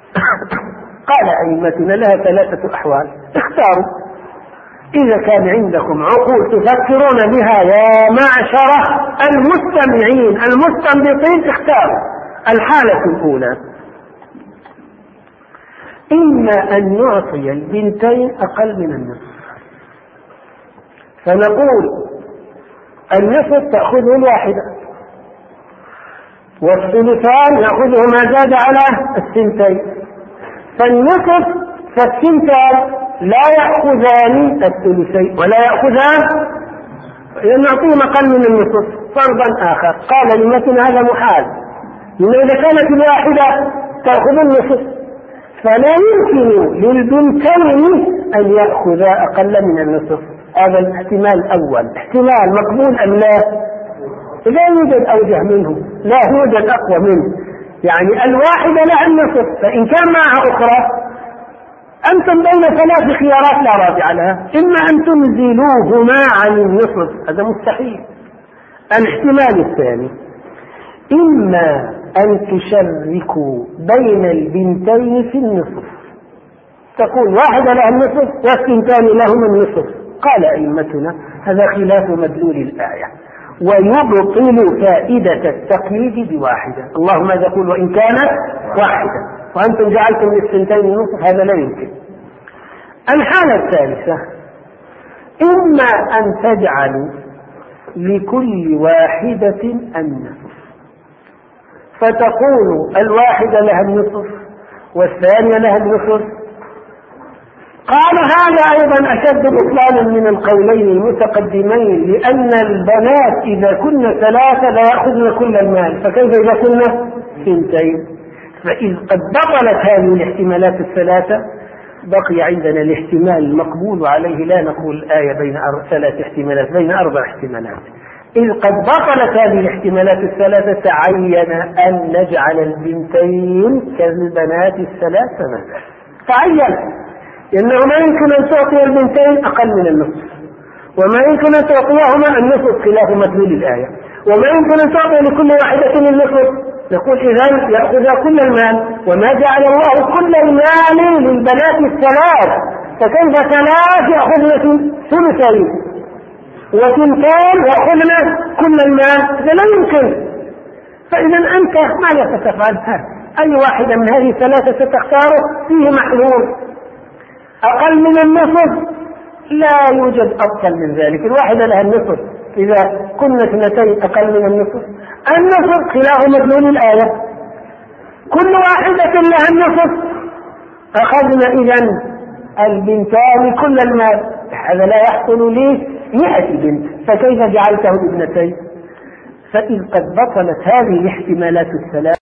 قال أئمتنا لها ثلاثة أحوال، اختاروا. إذا كان عندكم عقول تفكرون بها يا معشر المستمعين المستنبطين اختاروا. الحالة الأولى، إما أن نعطي البنتين أقل من النصف، فنقول النصف تأخذه الواحدة والثلثان يأخذه ما زاد على الثنتين، فالنصف فالثنتان لا يأخذان الثلثين ولا يأخذان، نعطيهم أقل من النصف. فرضا آخر قال لمتن هذا محال، لأن إذا كانت الواحدة تأخذ النصف فلا يمكن للبنتين أن يأخذا أقل من النصف. هذا الاحتمال الأول. احتمال مقبول أم لا؟ لا يوجد أوجه منه، لا يوجد أقوى منه. يعني الواحدة لها النصف، فإن كان معها أخرى أنتم بين ثلاث خيارات لا رادع لها، إما أن تنزلوهما عن النصف، هذا مستحيل. الاحتمال الثاني، إما أن تشركوا بين البنتين في النصف، تقول واحدة لها النصف والثنتان لهما النصف. قال أئمتنا هذا خلاف مدلول الآية ويبطل فائدة التقييد بواحدة. اللهم ماذا يقول وإن كانت واحدة وأنتم جعلتم للثنتين النصف، هذا لا يمكن. الحالة الثالثة، إما أن تجعلوا لكل واحدة النصف، فتقول الواحدة لها النصف والثانية لها النصف. قال هذا أيضا أشد بطلانا من القولين المتقدمين، لأن البنات إذا كن ثلاثة لا يأخذن كل المال، فكيف إذا كن ثنتين؟ فإذ قد بطلت هذه الاحتمالات الثلاثة بقي عندنا الاحتمال المقبول عليه، لا نقول الآية بين ثلاث احتمالات، بين أربع احتمالات. إذ قد بطلت هذه الاحتمالات الثلاثة تعين أن نجعل البنتين كالبنات الثلاث مثلا، تعين، لأنه ما يمكن أن تعطي البنتين أقل من النصف، وما يمكن أن تعطيهما النصف خلاف مدلول الآية، وما يمكن أن تعطي لكل واحدة النصف. نقول إذن يأخذ كل المال، وما جعل الله كل المال للبنات الثلاث، فكيف ثلاث يأخذن ثلثين وثنتان يأخذن كل المال؟ هذا لا يمكن. فإذا أنت ماذا ستفعل؟ أي واحدة من هذه الثلاثة ستختاره؟ فيه محلول أقل من النصف، لا يوجد أفضل من ذلك. الواحدة لها النصف، إذا كنا اثنتين أقل من النصف، النصف خلاف مدلول الآية، كل واحدة لها النصف، أخذنا إذن البنتان كل المال، هذا لا يحصل لي مئة بنت، فكيف جعلته ابنتين؟ فإذ قد بطلت هذه الاحتمالات الثلاث